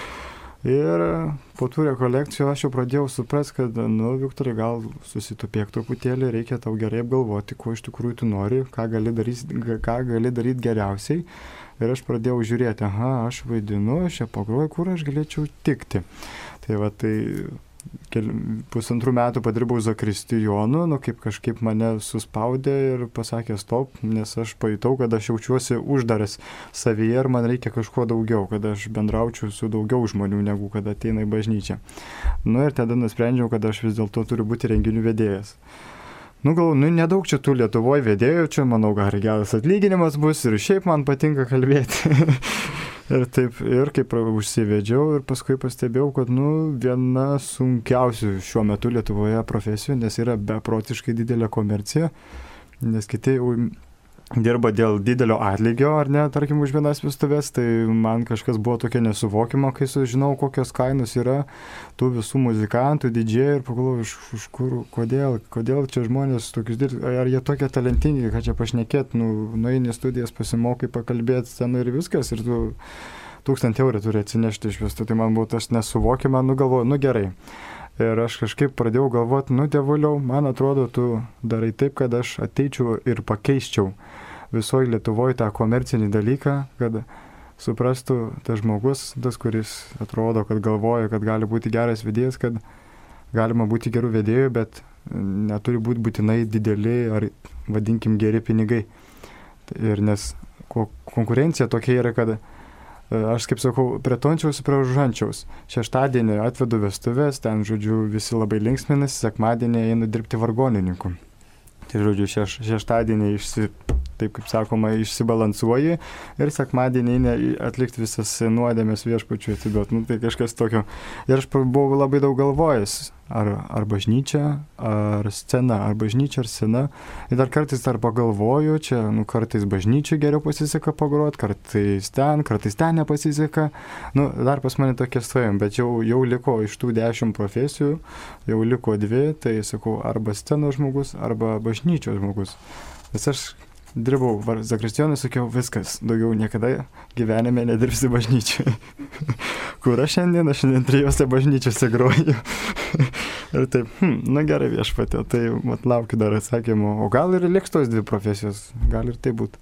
Ir po tų rekolekcijų aš jau pradėjau suprasti, kad, nu, Viktorai, gal susitupėk truputėlį, reikia tau gerai apgalvoti, ko iš tikrųjų tu nori, ką gali daryti, ką gali daryti geriausiai. Ir aš pradėjau žiūrėti, aha, aš vaidinu, aš čia pagroju, kur aš galėčiau tikti. Tai va, tai keli, pusantrų metų padirbau zakristijonu, nu kaip kažkaip mane suspaudė ir pasakė stop, nes aš pajutau, kad aš jaučiuosi uždaras savyje ir man reikia kažko daugiau, kad aš bendraučiau su daugiau žmonių, negu kad ateina į bažnyčią. Nu ir tada nusprendžiau, kad aš vis dėlto turiu būti renginių vedėjas. Nu gal, nu nedaug čia tų Lietuvoje vedėjų, čia manau, gal geras atlyginimas bus ir šiaip man patinka kalbėti. Ir taip, ir kaip užsivedžiau ir paskui pastebėjau, kad, nu, viena sunkiausių šiuo metu Lietuvoje profesijų, nes yra beprotiškai didelė komercija, nes kiti jau dirba dėl didelio atlygio, ar ne, tarkim, už vienas vestuves, tai man kažkas buvo tokia nesuvokima, kai sužinau, kokios kainos yra tų visų muzikantų, didžėjų ir pagalvoju, iš, iš kur, kodėl, kodėl čia žmonės tokius dirba, ar jie tokie talentingi, kad čia pašnekėt, nu, nueini studijas, pasimokai, pakalbėti ten ir viskas, ir tu tūkstantį eurų turi atsinešti iš vestų, tai man buvo tas nesuvokima, nu galvoju, nu gerai. Ir aš kažkaip pradėjau galvoti, nu tėvuliau, man atrodo, tu darai taip, kad aš ateičiau ir pakeiščiau visoje Lietuvoje tą komercinį dalyką, kad suprastų tas žmogus, tas, kuris atrodo, kad galvoja, kad gali būti geras vedėjas, kad galima būti gerų vedėjų, bet neturi būti būtinai dideli ar, vadinkim, geri pinigai. Ir nes konkurencija tokia yra, kad aš, kaip sakau, prie Tončiaus, prie Užančiaus. Šeštadienį atvedu vestuvės, ten, žodžiu, visi labai linksminasi, sekmadienį einu dirbti vargonininku. Tai, žodžiu, šeš, šeštadienį išsi, taip kaip sakoma, išsibalansuoji ir sekmadienį eini atlikti visas nuodėmės viešpačiui atiduoti. Nu, tai kažkas tokio. Ir aš buvau labai daug galvojęs, ar, ar bažnyčia, ar scena, ar bažnyčia, ar scena. Ir dar kartais dar pagalvoju, čia, nu, kartais bažnyčiai geriau pasiseka pagrot, kartais ten, kartais ten nepasiseka. Nu, dar pas mane tokie stojom, bet jau, jau liko iš tų dešimt profesijų, jau liko dvi, tai sakau, arba scenos žmogus, arba bažnyčios žmogus. Nes aš dirbau zakristijonui, sakiau, viskas, daugiau niekada gyvenime nedirbsi bažnyčiai. Kur aš šiandien, aš šiandien trijose bažnyčiose groju. Ir taip, hm, na gerai viešpatė, tai mat laukiu dar atsakymų. O gal ir liks tos dvi profesijos, gal ir tai būtų.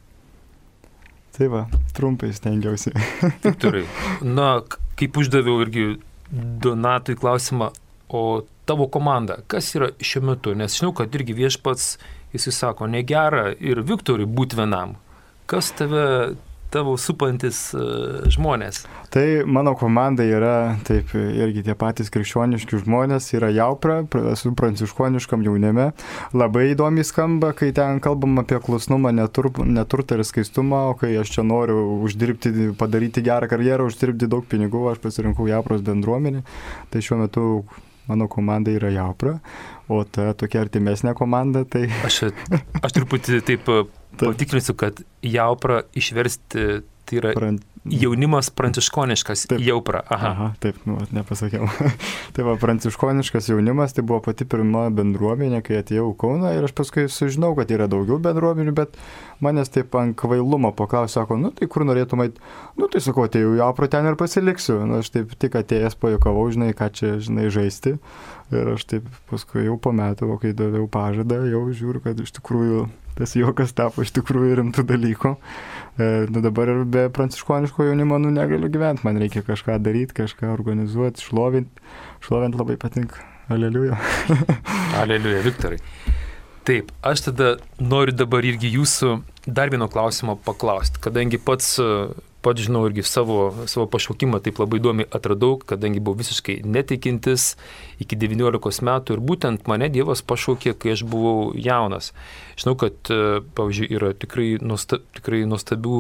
Tai va, trumpai stengiausi. Viktorai, na, kaip uždaviau irgi Donatui klausimą, o tavo komanda, kas yra šiuo metu? Nes žinau, kad irgi viešpats, jis sako, negera ir Viktorui būti vienam. Kas tave, tavo supantis uh, žmonės? Tai mano komanda yra, taip, irgi tie patys krikščioniški žmonės, yra Jaupra, esu pranciškoniškam jaunime. Labai įdomiai skamba, kai ten kalbam apie klusnumą, netur, neturtą ir skaistumą, o kai aš čia noriu uždirbti, padaryti gerą karjerą, uždirbti daug pinigų, aš pasirinkau Jaupros bendruomenį. Tai šiuo metu mano komanda yra Jaupra, o ta tokia artimesnė komanda, tai... Aš, aš truputį taip patikrinsiu, kad Jaupra išversti, tai yra Pran... jaunimas pranciškoniškas taip. Jaupra. Aha, Aha taip, nu, nepasakiau. Tai va, pranciškoniškas jaunimas, tai buvo pati pirma bendruomenė, kai atėjau į Kauną ir aš paskui sužinau, kad yra daugiau bendruomenių, bet manęs taip ant kvailumo paklausė, sako, nu tai kur norėtum eit? Nu tai sakau, tai jau Jaupra ten ir pasiliksiu. Nu, aš taip tik atėjęs pajokavau, žinai, ką čia, žinai, žaisti. Ir aš taip paskui jau po metų, o kai daviau pažadą, jau žiūriu, kad iš tikrųjų tas juokas tapo iš tikrųjų rimtų dalykų. E, nu dabar ir be pranciškoniško jaunimo nu negaliu gyventi, man reikia kažką daryti, kažką organizuoti, šlovinti. Šlovinti labai patinka. Aleliuja. Aleliuja, Viktorai. Taip, aš tada noriu dabar irgi jūsų dar vieno klausimo paklausti, kadangi pats, pats žinau irgi savo, savo pašaukimą taip labai įdomiai atradau, kadangi buvau visiškai netikintis iki devyniolikos metų ir būtent mane Dievas pašaukė, kai aš buvau jaunas. Žinau, kad, pavyzdžiui, yra tikrai, nuosta, tikrai nuostabių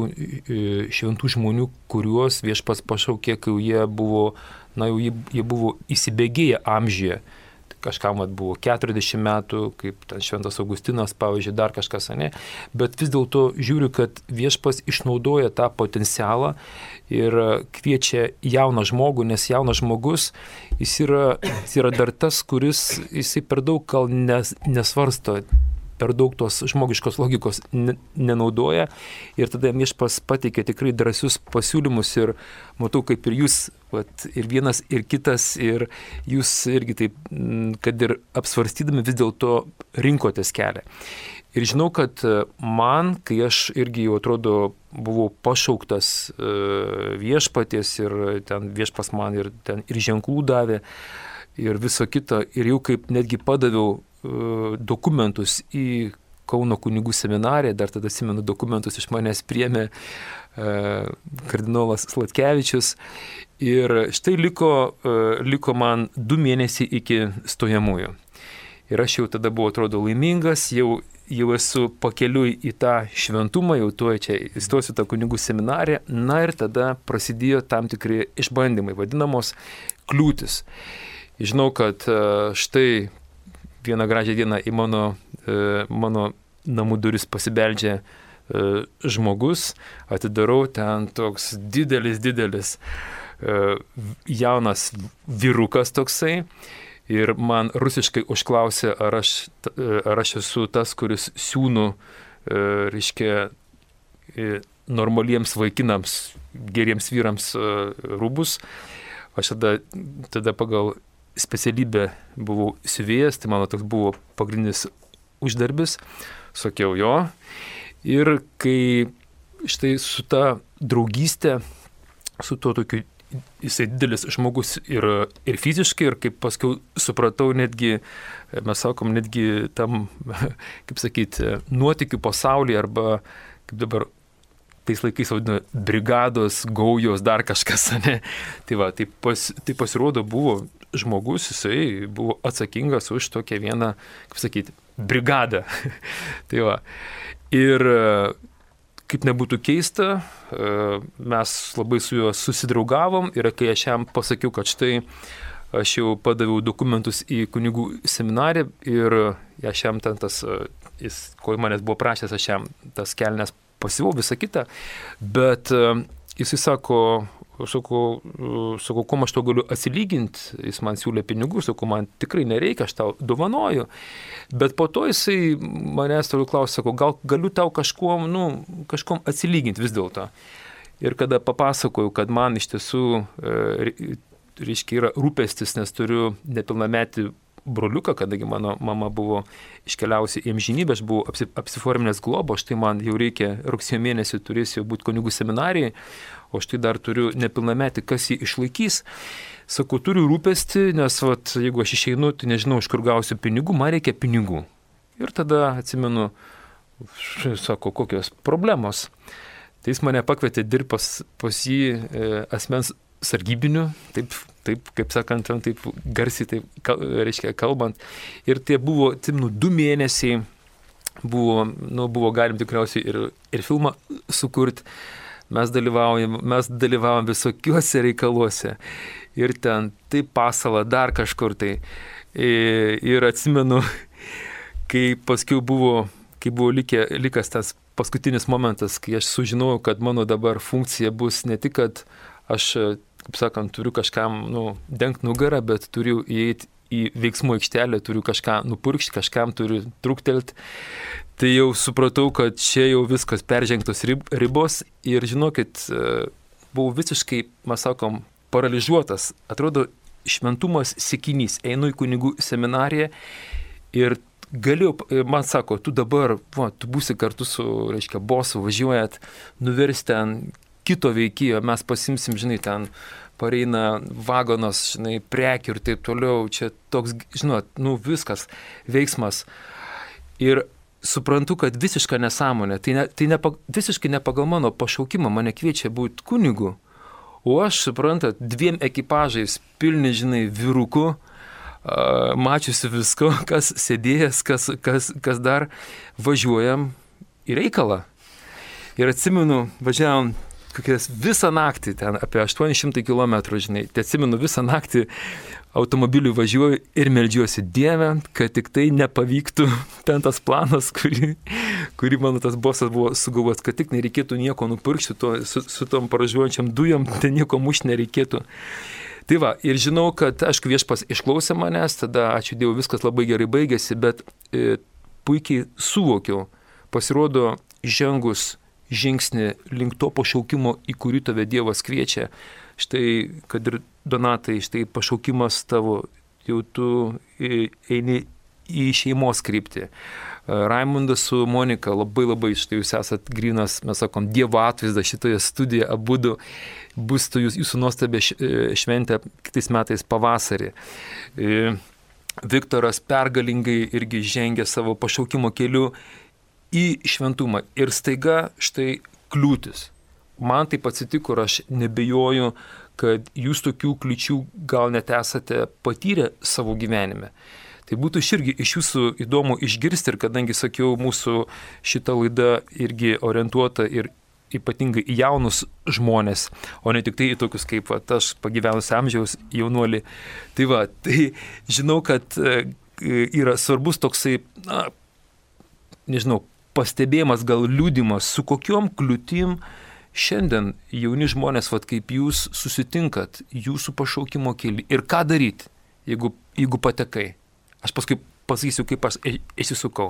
šventų žmonių, kuriuos viešpats pašaukė, kai jie buvo, na, jau jie, jie buvo įsibėgėję amžiuje. Kažkam buvo keturiasdešimt metų, kaip ten Šventas Augustinas, pavyzdžiui, dar kažkas, ne? Bet vis dėlto žiūriu, kad viešpas išnaudoja tą potencialą ir kviečia jauną žmogų, nes jaunas žmogus, jis yra, jis yra dar tas, kuris jisai per daug gal nes, nesvarsto, per daug tos žmogiškos logikos nenaudoja ir tada viešpas pateikia tikrai drąsius pasiūlymus ir matau, kaip ir jūs, vat, ir vienas, ir kitas, ir jūs irgi taip, kad ir apsvarstydami vis dėlto rinkotės kelią. Ir žinau, kad man, kai aš irgi jau atrodo buvau pašauktas viešpaties ir ten viešpas man ir, ten, ir ženklų davė ir viso kito, ir jau kaip netgi padaviau dokumentus į Kauno kunigų seminariją, dar tada atsimenu, dokumentus iš manęs priėmė e, kardinolas Sladkevičius ir štai liko, e, liko man du mėnesiai iki stojamųjų. Ir aš jau tada buvau, atrodo, laimingas, jau, jau esu pakeliui į tą šventumą, jau tuoj čia įstosiu tą kunigų seminariją, na ir tada prasidėjo tam tikri išbandymai, vadinamos kliūtis. Žinau, kad e, štai vieną gražią dieną į mano, e, mano namų duris pasibeldžia e, žmogus, atidarau, ten toks didelis, didelis e, jaunas vyrukas toksai ir man rusiškai užklausė, ar aš, ar aš esu tas, kuris siūnu, e, reiškia, e, normaliems vaikinams, geriems vyrams e, rūbus. Aš tada, tada pagal specialybę buvau siuvėjas, tai mano toks buvo pagrindinis uždarbis, sakiau jo. Ir kai štai su ta draugystė, su tuo tokiu, jisai didelis žmogus ir, ir fiziškai, ir kaip paskui supratau, netgi, mes sakom, netgi tam, kaip sakyti, nuotykių pasaulyje, arba kaip dabar tais laikais vadina brigados, gaujos, dar kažkas, ne? Tai va, tai, pas, tai pasirodo buvo žmogus, jisai buvo atsakingas už tokią vieną, kaip sakyti, brigadą. Tai va. Ir kaip nebūtų keista, mes labai su juo susidraugavom ir kai aš jam pasakiau, kad štai aš jau padaviau dokumentus į kunigų seminariją ir aš jam ten tas, jis, ko manęs buvo prašęs, aš jam tas kelnes pasivau, visą kitą, bet jisai sako, sako, sako, kuom aš to galiu atsilyginti, jis man siūlė pinigų, sako, man tikrai nereikia, aš tau dovanoju, bet po to jisai manęs toliau klausė, sako, gal galiu tau kažkuom, nu, kažkuom atsilyginti vis dėlto. Ir kada papasakojau, kad man iš tiesų, reiškia, yra rūpestis, nes turiu nepilnametį broliuką, kadangi mano mama buvo iškeliausi į amžinybę, aš buvau apsi, apsiforminęs globo, štai man jau reikia rugsėjo mėnesį turėsiu būti kunigų seminarijai, o štai dar turiu nepilnametį, kas jį išlaikys. Sakau, turiu rūpestį, nes vat, jeigu aš išeinu, tai nežinau, iš kur gausiu pinigų, man reikia pinigų. Ir tada atsimenu, sako, kokios problemos. Tai jis mane pakvietė dirbti pas, pas jį e, asmens sargybiniu, taip, taip, kaip sakant, taip garsiai, taip, kal, reiškia, kalbant. Ir tie buvo, atsimenu, du mėnesiai, buvo, nu, buvo galim tikriausiai ir, ir filmą sukurti. Mes dalyvaujam, mes dalyvaujam visokiuose reikaluose. Ir ten taip pasala dar kažkur tai. Ir atsimenu, kai paskui buvo, kai buvo likė, likęs tas paskutinis momentas, kai aš sužinojau, kad mano dabar funkcija bus ne tik, kad aš, kaip sakant, turiu kažkam, nu, dengti nugarą, bet turiu įeiti į veiksmų aikštelę, turiu kažką nupurkšti, kažkam turiu truktelti. Tai jau supratau, kad čia jau viskas peržengtos ribos ir, žinokit, buvau visiškai, mes sakom, paralyžiuotas. Atrodo, šventumas siekinys. Einu į kunigų seminariją ir galiu, man sako, tu dabar, va, tu būsi kartu su, reiškia, bosu, važiuojat, nuversti ten kito veikėjo, mes pasimsim, žinai, ten pareina vagonas, žinai, prekių ir taip toliau, čia toks, žinot, nu viskas, veiksmas. Ir suprantu, kad visiška nesąmonė, tai, ne, tai ne, visiškai ne pagal mano pašaukimą mane kviečia būti kunigu, o aš, suprantat, dviem ekipažais pilni, žinai, vyrukų, mačiusi visko, kas sėdėjęs, kas, kas, kas dar, važiuojam į reikalą. Ir atsimenu, važiavam kokias visą naktį, ten apie aštuoni šimtai kilometrų, žinai, tai atsimenu visą naktį automobiliu važiuoju ir meldžiuosi Dievę, kad tik tai nepavyktų ten tas planas, kurį, kurį mano tas bosas buvo sugalvojęs, kad tik nereikėtų nieko nupurkšti to, su, su tom paražuojančiam dujom, ten nieko mušti nereikėtų. Tai va, ir žinau, kad, aišku, viešpas išklausė manęs, tada, ačiū Dievui, viskas labai gerai baigėsi, bet e, puikiai suvokiau, pasirodo, žengus žingsnį link to pašaukimo, į kurį tave Dievas kviečia. Štai, kad ir Donatai, štai pašaukimas tavo, jau tu eini į šeimos kryptį. Raimundas su Monika, labai labai, štai jūs esat grynas, mes sakom, Dievo atvaizdas šitoje studijoje, abudu bus to jūs, jūsų nuostabė šventė kitais metais pavasarį. Viktoras pergalingai irgi žengė savo pašaukimo keliu į šventumą. Ir staiga štai kliūtis. Man taip atsitiko ir aš nebejoju, kad jūs tokių kliūčių gal net esate patyrę savo gyvenime. Tai būtų irgi iš jūsų įdomu išgirsti ir kadangi, sakiau, mūsų šita laida irgi orientuota ir ypatingai į jaunus žmonės, o ne tik tai į tokius kaip va, aš pagyvenus amžiaus jaunuolį. Tai va, tai žinau, kad yra svarbus toksai, na, nežinau, pastebėjimas, gal liudimas, su kokiom kliūtim šiandien jauni žmonės, vat, kaip jūs susitinkat jūsų pašaukimo kely ir ką daryti, jeigu, jeigu patekai. Aš paskui pasakysiu, kaip aš išsisukau.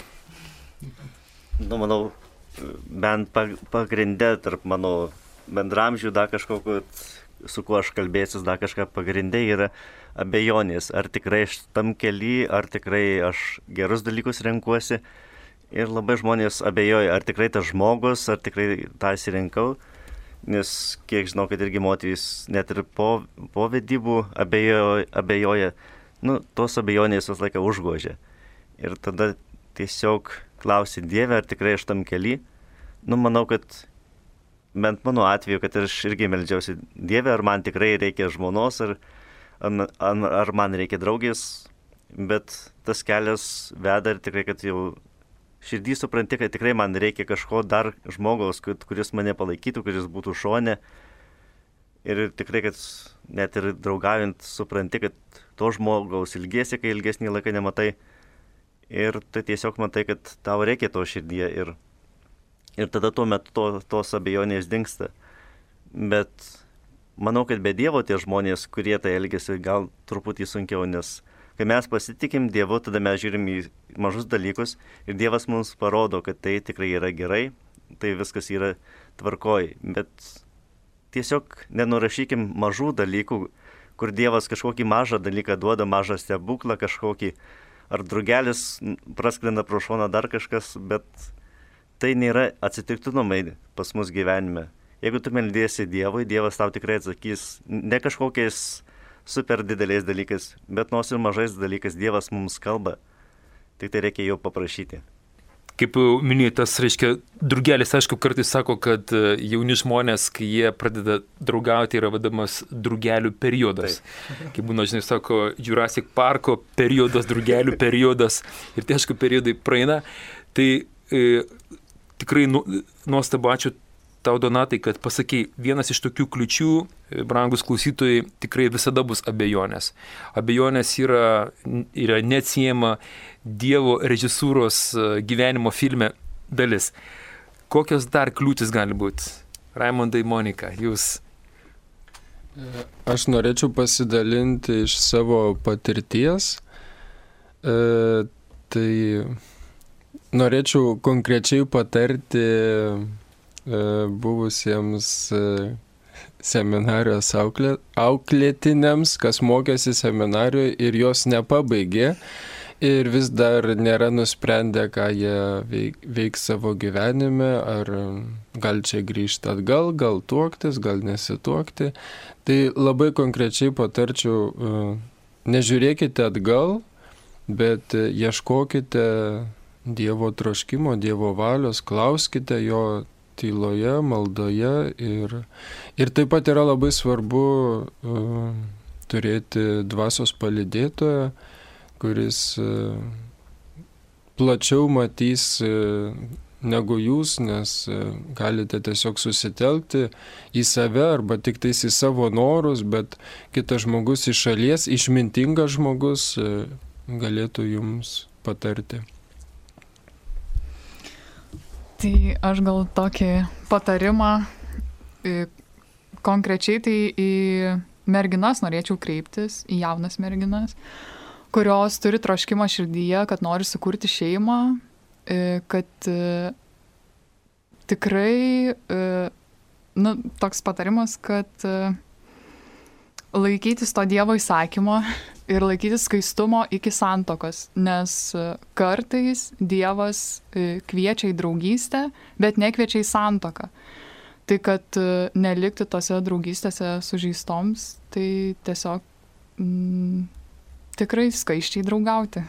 Nu, manau, bent pagrindę tarp mano bendramžių dar kažkokio su kuo aš kalbėsiu, dar kažką pagrindė yra abejonės, ar tikrai aš tam kely, ar tikrai aš gerus dalykus renkuosi. Ir labai žmonės abejoja, ar tikrai tas žmogus, ar tikrai tą įsirinkau. Nes kiek žinau, kad irgi moterys net ir po, po vedybų abejoja, abejoja, nu, tos abejonės visą laiką užgožia. Ir tada tiesiog klausi Dieve, ar tikrai aš tam kely. Nu, manau, kad bent mano atveju, kad aš irgi meldžiausi Dieve, ar man tikrai reikia žmonos, ar, ar, ar man reikia draugės. Bet tas kelias veda ir tikrai, kad jau širdį supranti, kad tikrai man reikia kažko dar žmogaus, kuris mane palaikytų, kuris būtų šone. Ir tikrai, kad net ir draugaujant supranti, kad to žmogaus ilgėsi, kai ilgesnį laiką nematai. Ir tai tiesiog matai, kad tau reikia to širdyje. Ir, ir tada tuo metu to, tos abejonės dingsta. Bet manau, kad be Dievo tie žmonės, kurie tai elgesi, gal truputį sunkiau, nes kai mes pasitikim Dievu, tada mes žiūrim į mažus dalykus ir Dievas mums parodo, kad tai tikrai yra gerai, tai viskas yra tvarkoj. Bet tiesiog nenurašykim mažų dalykų, kur Dievas kažkokį mažą dalyką duoda, mažą stebuklą kažkokį, ar drugelis praskrenda pro šoną dar kažkas, bet tai nėra atsitiktinumai pas mus gyvenime. Jeigu tu meldiesi Dievui, Dievas tau tikrai atsakys ne kažkokiais super dideliais dalykais, bet nors ir mažais dalykais Dievas mums kalba, tik tai reikia jo paprašyti. Kaip minėtas, reiškia, drugelis, aišku, kartais sako, kad jauni žmonės, kai jie pradeda draugauti, yra vadamas drugelių periodas. Taip. Kaip būna, žinai, sako, Jurassic Parko periodas, drugelių periodas ir tai, aišku, periodai praeina. Tai e, tikrai nu, nuostabu, ačiū tau, Donatai, kad pasakei, vienas iš tokių kliučių, brangus klausytojai, tikrai visada bus abejonės. Abejonės yra, yra neatsiejama Dievo režisūros gyvenimo filme dalis. Kokios dar kliūtis gali būti? Raimondai, Monika, jūs. Aš norėčiau pasidalinti iš savo patirties. E, tai norėčiau konkrečiai patarti buvusiems seminarijos auklė, auklėtiniams, kas mokėsi seminarijoje ir jos nepabaigė ir vis dar nėra nusprendę, ką jie veik, veiks savo gyvenime, ar gal čia grįžti atgal, gal tuoktis, gal nesituokti. Tai labai konkrečiai patarčiau, nežiūrėkite atgal, bet ieškokite Dievo troškimo, Dievo valios, klauskite jo tyloje, maldoje ir, ir taip pat yra labai svarbu uh, turėti dvasios palydėtoją, kuris uh, plačiau matys uh, negu jūs, nes uh, galite tiesiog susitelkti į save arba tik tais į savo norus, bet kitas žmogus iš šalies, išmintingas žmogus uh, galėtų jums patarti. Tai aš gal tokį patarimą konkrečiai tai į merginas norėčiau kreiptis, į jaunas merginas, kurios turi troškimą širdyje, kad nori sukurti šeimą, kad tikrai, nu, toks patarimas, kad laikytis to Dievo įsakymo ir laikytis skaistumo iki santuokos, nes kartais Dievas kviečia į draugystę, bet nekviečia į santuoką. Tai kad nelikti tose draugystėse sužeistoms, tai tiesiog mm, tikrai skaiščiai draugauti.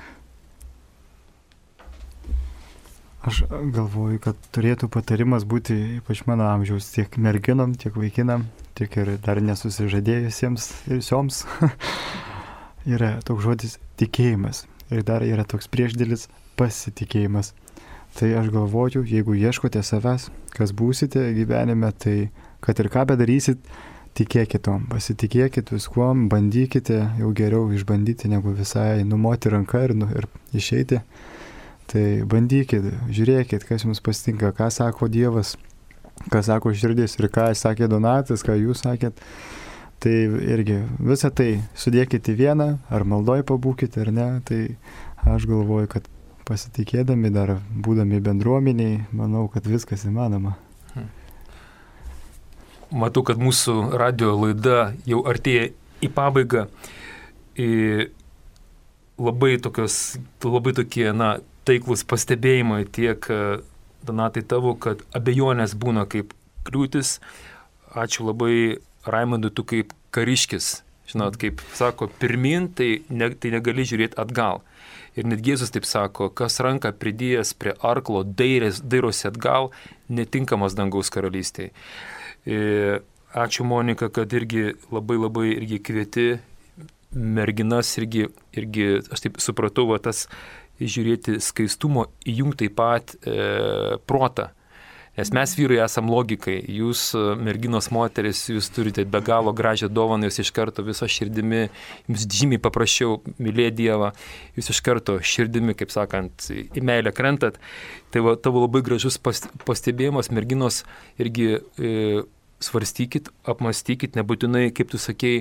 Aš galvoju, kad turėtų patarimas būti ypač mano amžiaus tiek merginom, tiek vaikinam, tiek ir dar nesusižadėjusiems ir sioms. Yra toks žodis tikėjimas ir dar yra toks priešdėlis pasitikėjimas. Tai aš galvoju, jeigu ieškote savęs, kas būsite gyvenime, tai kad ir ką bedarysit, tikėkit tom, pasitikėkit viskuom, bandykite jau geriau išbandyti, negu visai numoti ranką ir, nu, ir išeiti. Tai bandykit, žiūrėkit, kas jums pasitinka, ką sako Dievas, ką sako širdis ir ką sakė Donatas, ką jūs sakėt. Tai irgi visą tai sudėkite vieną, ar maldoj pabūkite, ar ne. Tai aš galvoju, kad pasitikėdami, dar būdami bendruomeniai, manau, kad viskas įmanoma. matau, kad mūsų radio laida jau artėja į pabaigą. Ir labai, tokios, labai tokie, na, taiklus pastebėjimai tiek, Donatai, tavo, kad abejonės būna kaip kliūtis. Ačiū labai, Raimondui, tu kaip kariškis. Žinot, kaip sako, pirmin, tai, ne, tai negali žiūrėti atgal. Ir net Jėzus taip sako, kas ranką pridėjęs prie arklo dairės, dairosi atgal, netinkamas dangaus karalystėje. Ačiū, Monika, kad irgi labai labai irgi kvieti merginas, irgi, irgi aš taip supratau, va, tas žiūrėti skaistumo, įjungti taip pat e, protą. Nes mes vyrai esam logikai, jūs merginos moteris, jūs turite be galo gražią dovaną, jūs iš karto viso širdimi, jums žymiai paprasčiau mylėti Dievą, jūs iš karto širdimi, kaip sakant, į meilę krentat. Tai va, tavo labai gražus pastebėjimas, merginos, irgi e, svarstykit, apmastykit, nebūtinai, kaip tu sakei,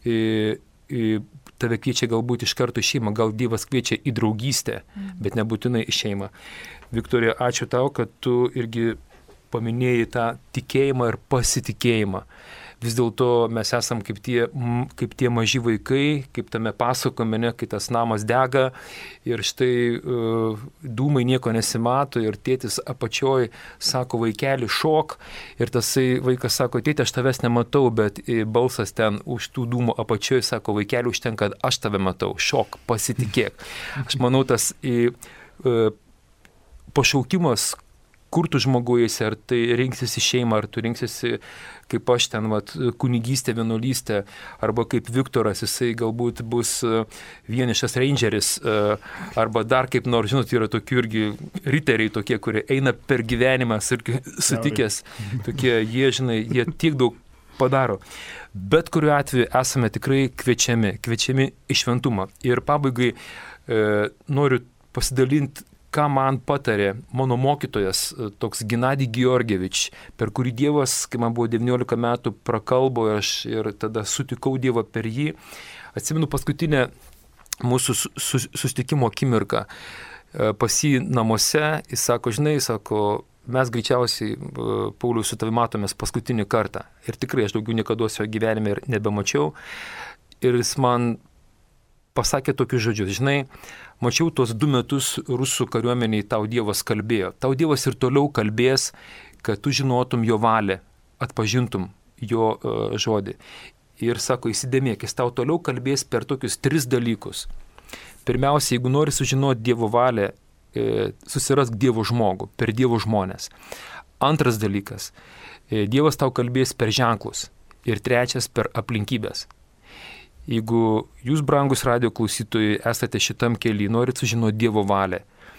e, e, tave kviečia galbūt iš karto į šeimą, gal Dievas kviečia į draugystę, bet nebūtinai į šeimą. Viktorija, ačiū tau, kad tu irgi paminėjai tą tikėjimą ir pasitikėjimą. Vis dėlto mes esam kaip tie, kaip tie maži vaikai, kaip tame pasakojime, ne, kai tas namas dega ir štai uh, dūmai nieko nesimato ir tėtis apačioj sako, vaikeli, šok, ir tasai vaikas sako, tėti, aš tavęs nematau, bet balsas ten už tų dūmų apačioj sako, vaikeli, užtenka, kad aš tave matau, šok, pasitikėk. Aš manau, tas uh, pašaukimas, kur tu žmoguojasi, ar tai rinksiesi šeimą, ar tu rinksiesi, kaip aš ten, vat, kunigystė, vienuolystė, arba kaip Viktoras, jisai galbūt bus vienišas rangeris, arba dar kaip nors, žinot, yra tokių irgi riteriai tokie, kurie eina per gyvenimą, sutikęs, tokie, jie, žinai, jie tiek daug padaro. Bet kuriuo atveju esame tikrai kviečiami, kviečiami į šventumą. Ir pabaigai e, noriu pasidalinti, ką man patarė mano mokytojas, toks Genadij Georgievič, per kurį Dievas, kai man buvo devyniolika metų, prakalbo aš ir tada sutikau Dievą per jį. Atsimenu paskutinę mūsų susitikimo akimirką pas jį namuose, jis sako, žinai, sako, mes greičiausiai, Pauliau, su tavimi matomės paskutinį kartą. Ir tikrai aš daugiau niekada jo gyvenime ir nebemačiau. Ir jis man pasakė tokius žodžius, žinai, mačiau tos du metus rusų kariuomeniai tau Dievas kalbėjo. Tau Dievas ir toliau kalbės, kad tu žinotum jo valią, atpažintum jo uh, žodį. Ir sako, įsidėmėk, jis tau toliau kalbės per tokius tris dalykus. Pirmiausia, jeigu nori sužinoti Dievo valią, e, susirask Dievo žmogų, per Dievo žmonės. Antras dalykas, e, Dievas tau kalbės per ženklus. Ir trečias, per aplinkybės. Jeigu jūs, brangus radio klausytojai, esate šitam kely, norit sužinoti Dievo valią,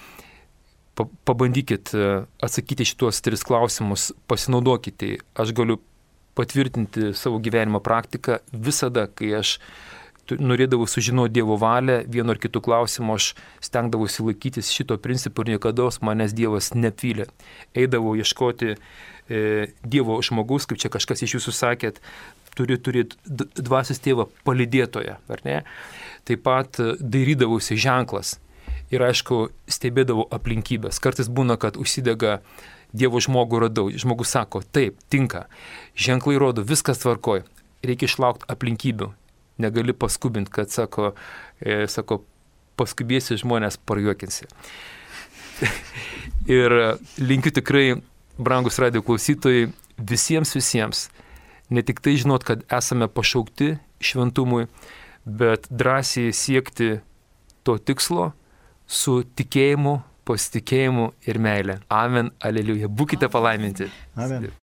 pabandykit atsakyti šitos tris klausimus, pasinaudokite. Aš galiu patvirtinti savo gyvenimo praktiką visada, kai aš norėdavau sužinoti Dievo valią, vienu ar kitu klausimu aš stengdavausi laikytis šito principo ir niekada manęs Dievas nepylė. Eidavau ieškoti e, Dievo žmogus, kaip čia kažkas iš jūsų sakėt, turi turėti dvasios tėvą palydėtoją, ar ne? Taip pat dairydavausi ženklas ir, aišku, stebėdavau aplinkybės. Kartais būna, kad užsidega Dievo žmogų radau. Žmogus sako, taip, tinka. Ženklai rodo, viskas tvarkoj. Reikia išlaukti aplinkybių. Negali paskubinti, kad, sako, e, sako paskubėsi žmonės parjuokinsi. Ir linkiu tikrai, brangus radio klausytojai, visiems visiems, ne tik tai žinot, kad esame pašaukti šventumui, bet drąsiai siekti to tikslo su tikėjimu, pasitikėjimu ir meile. Amen, aleliuja. Būkite palaiminti. Amen.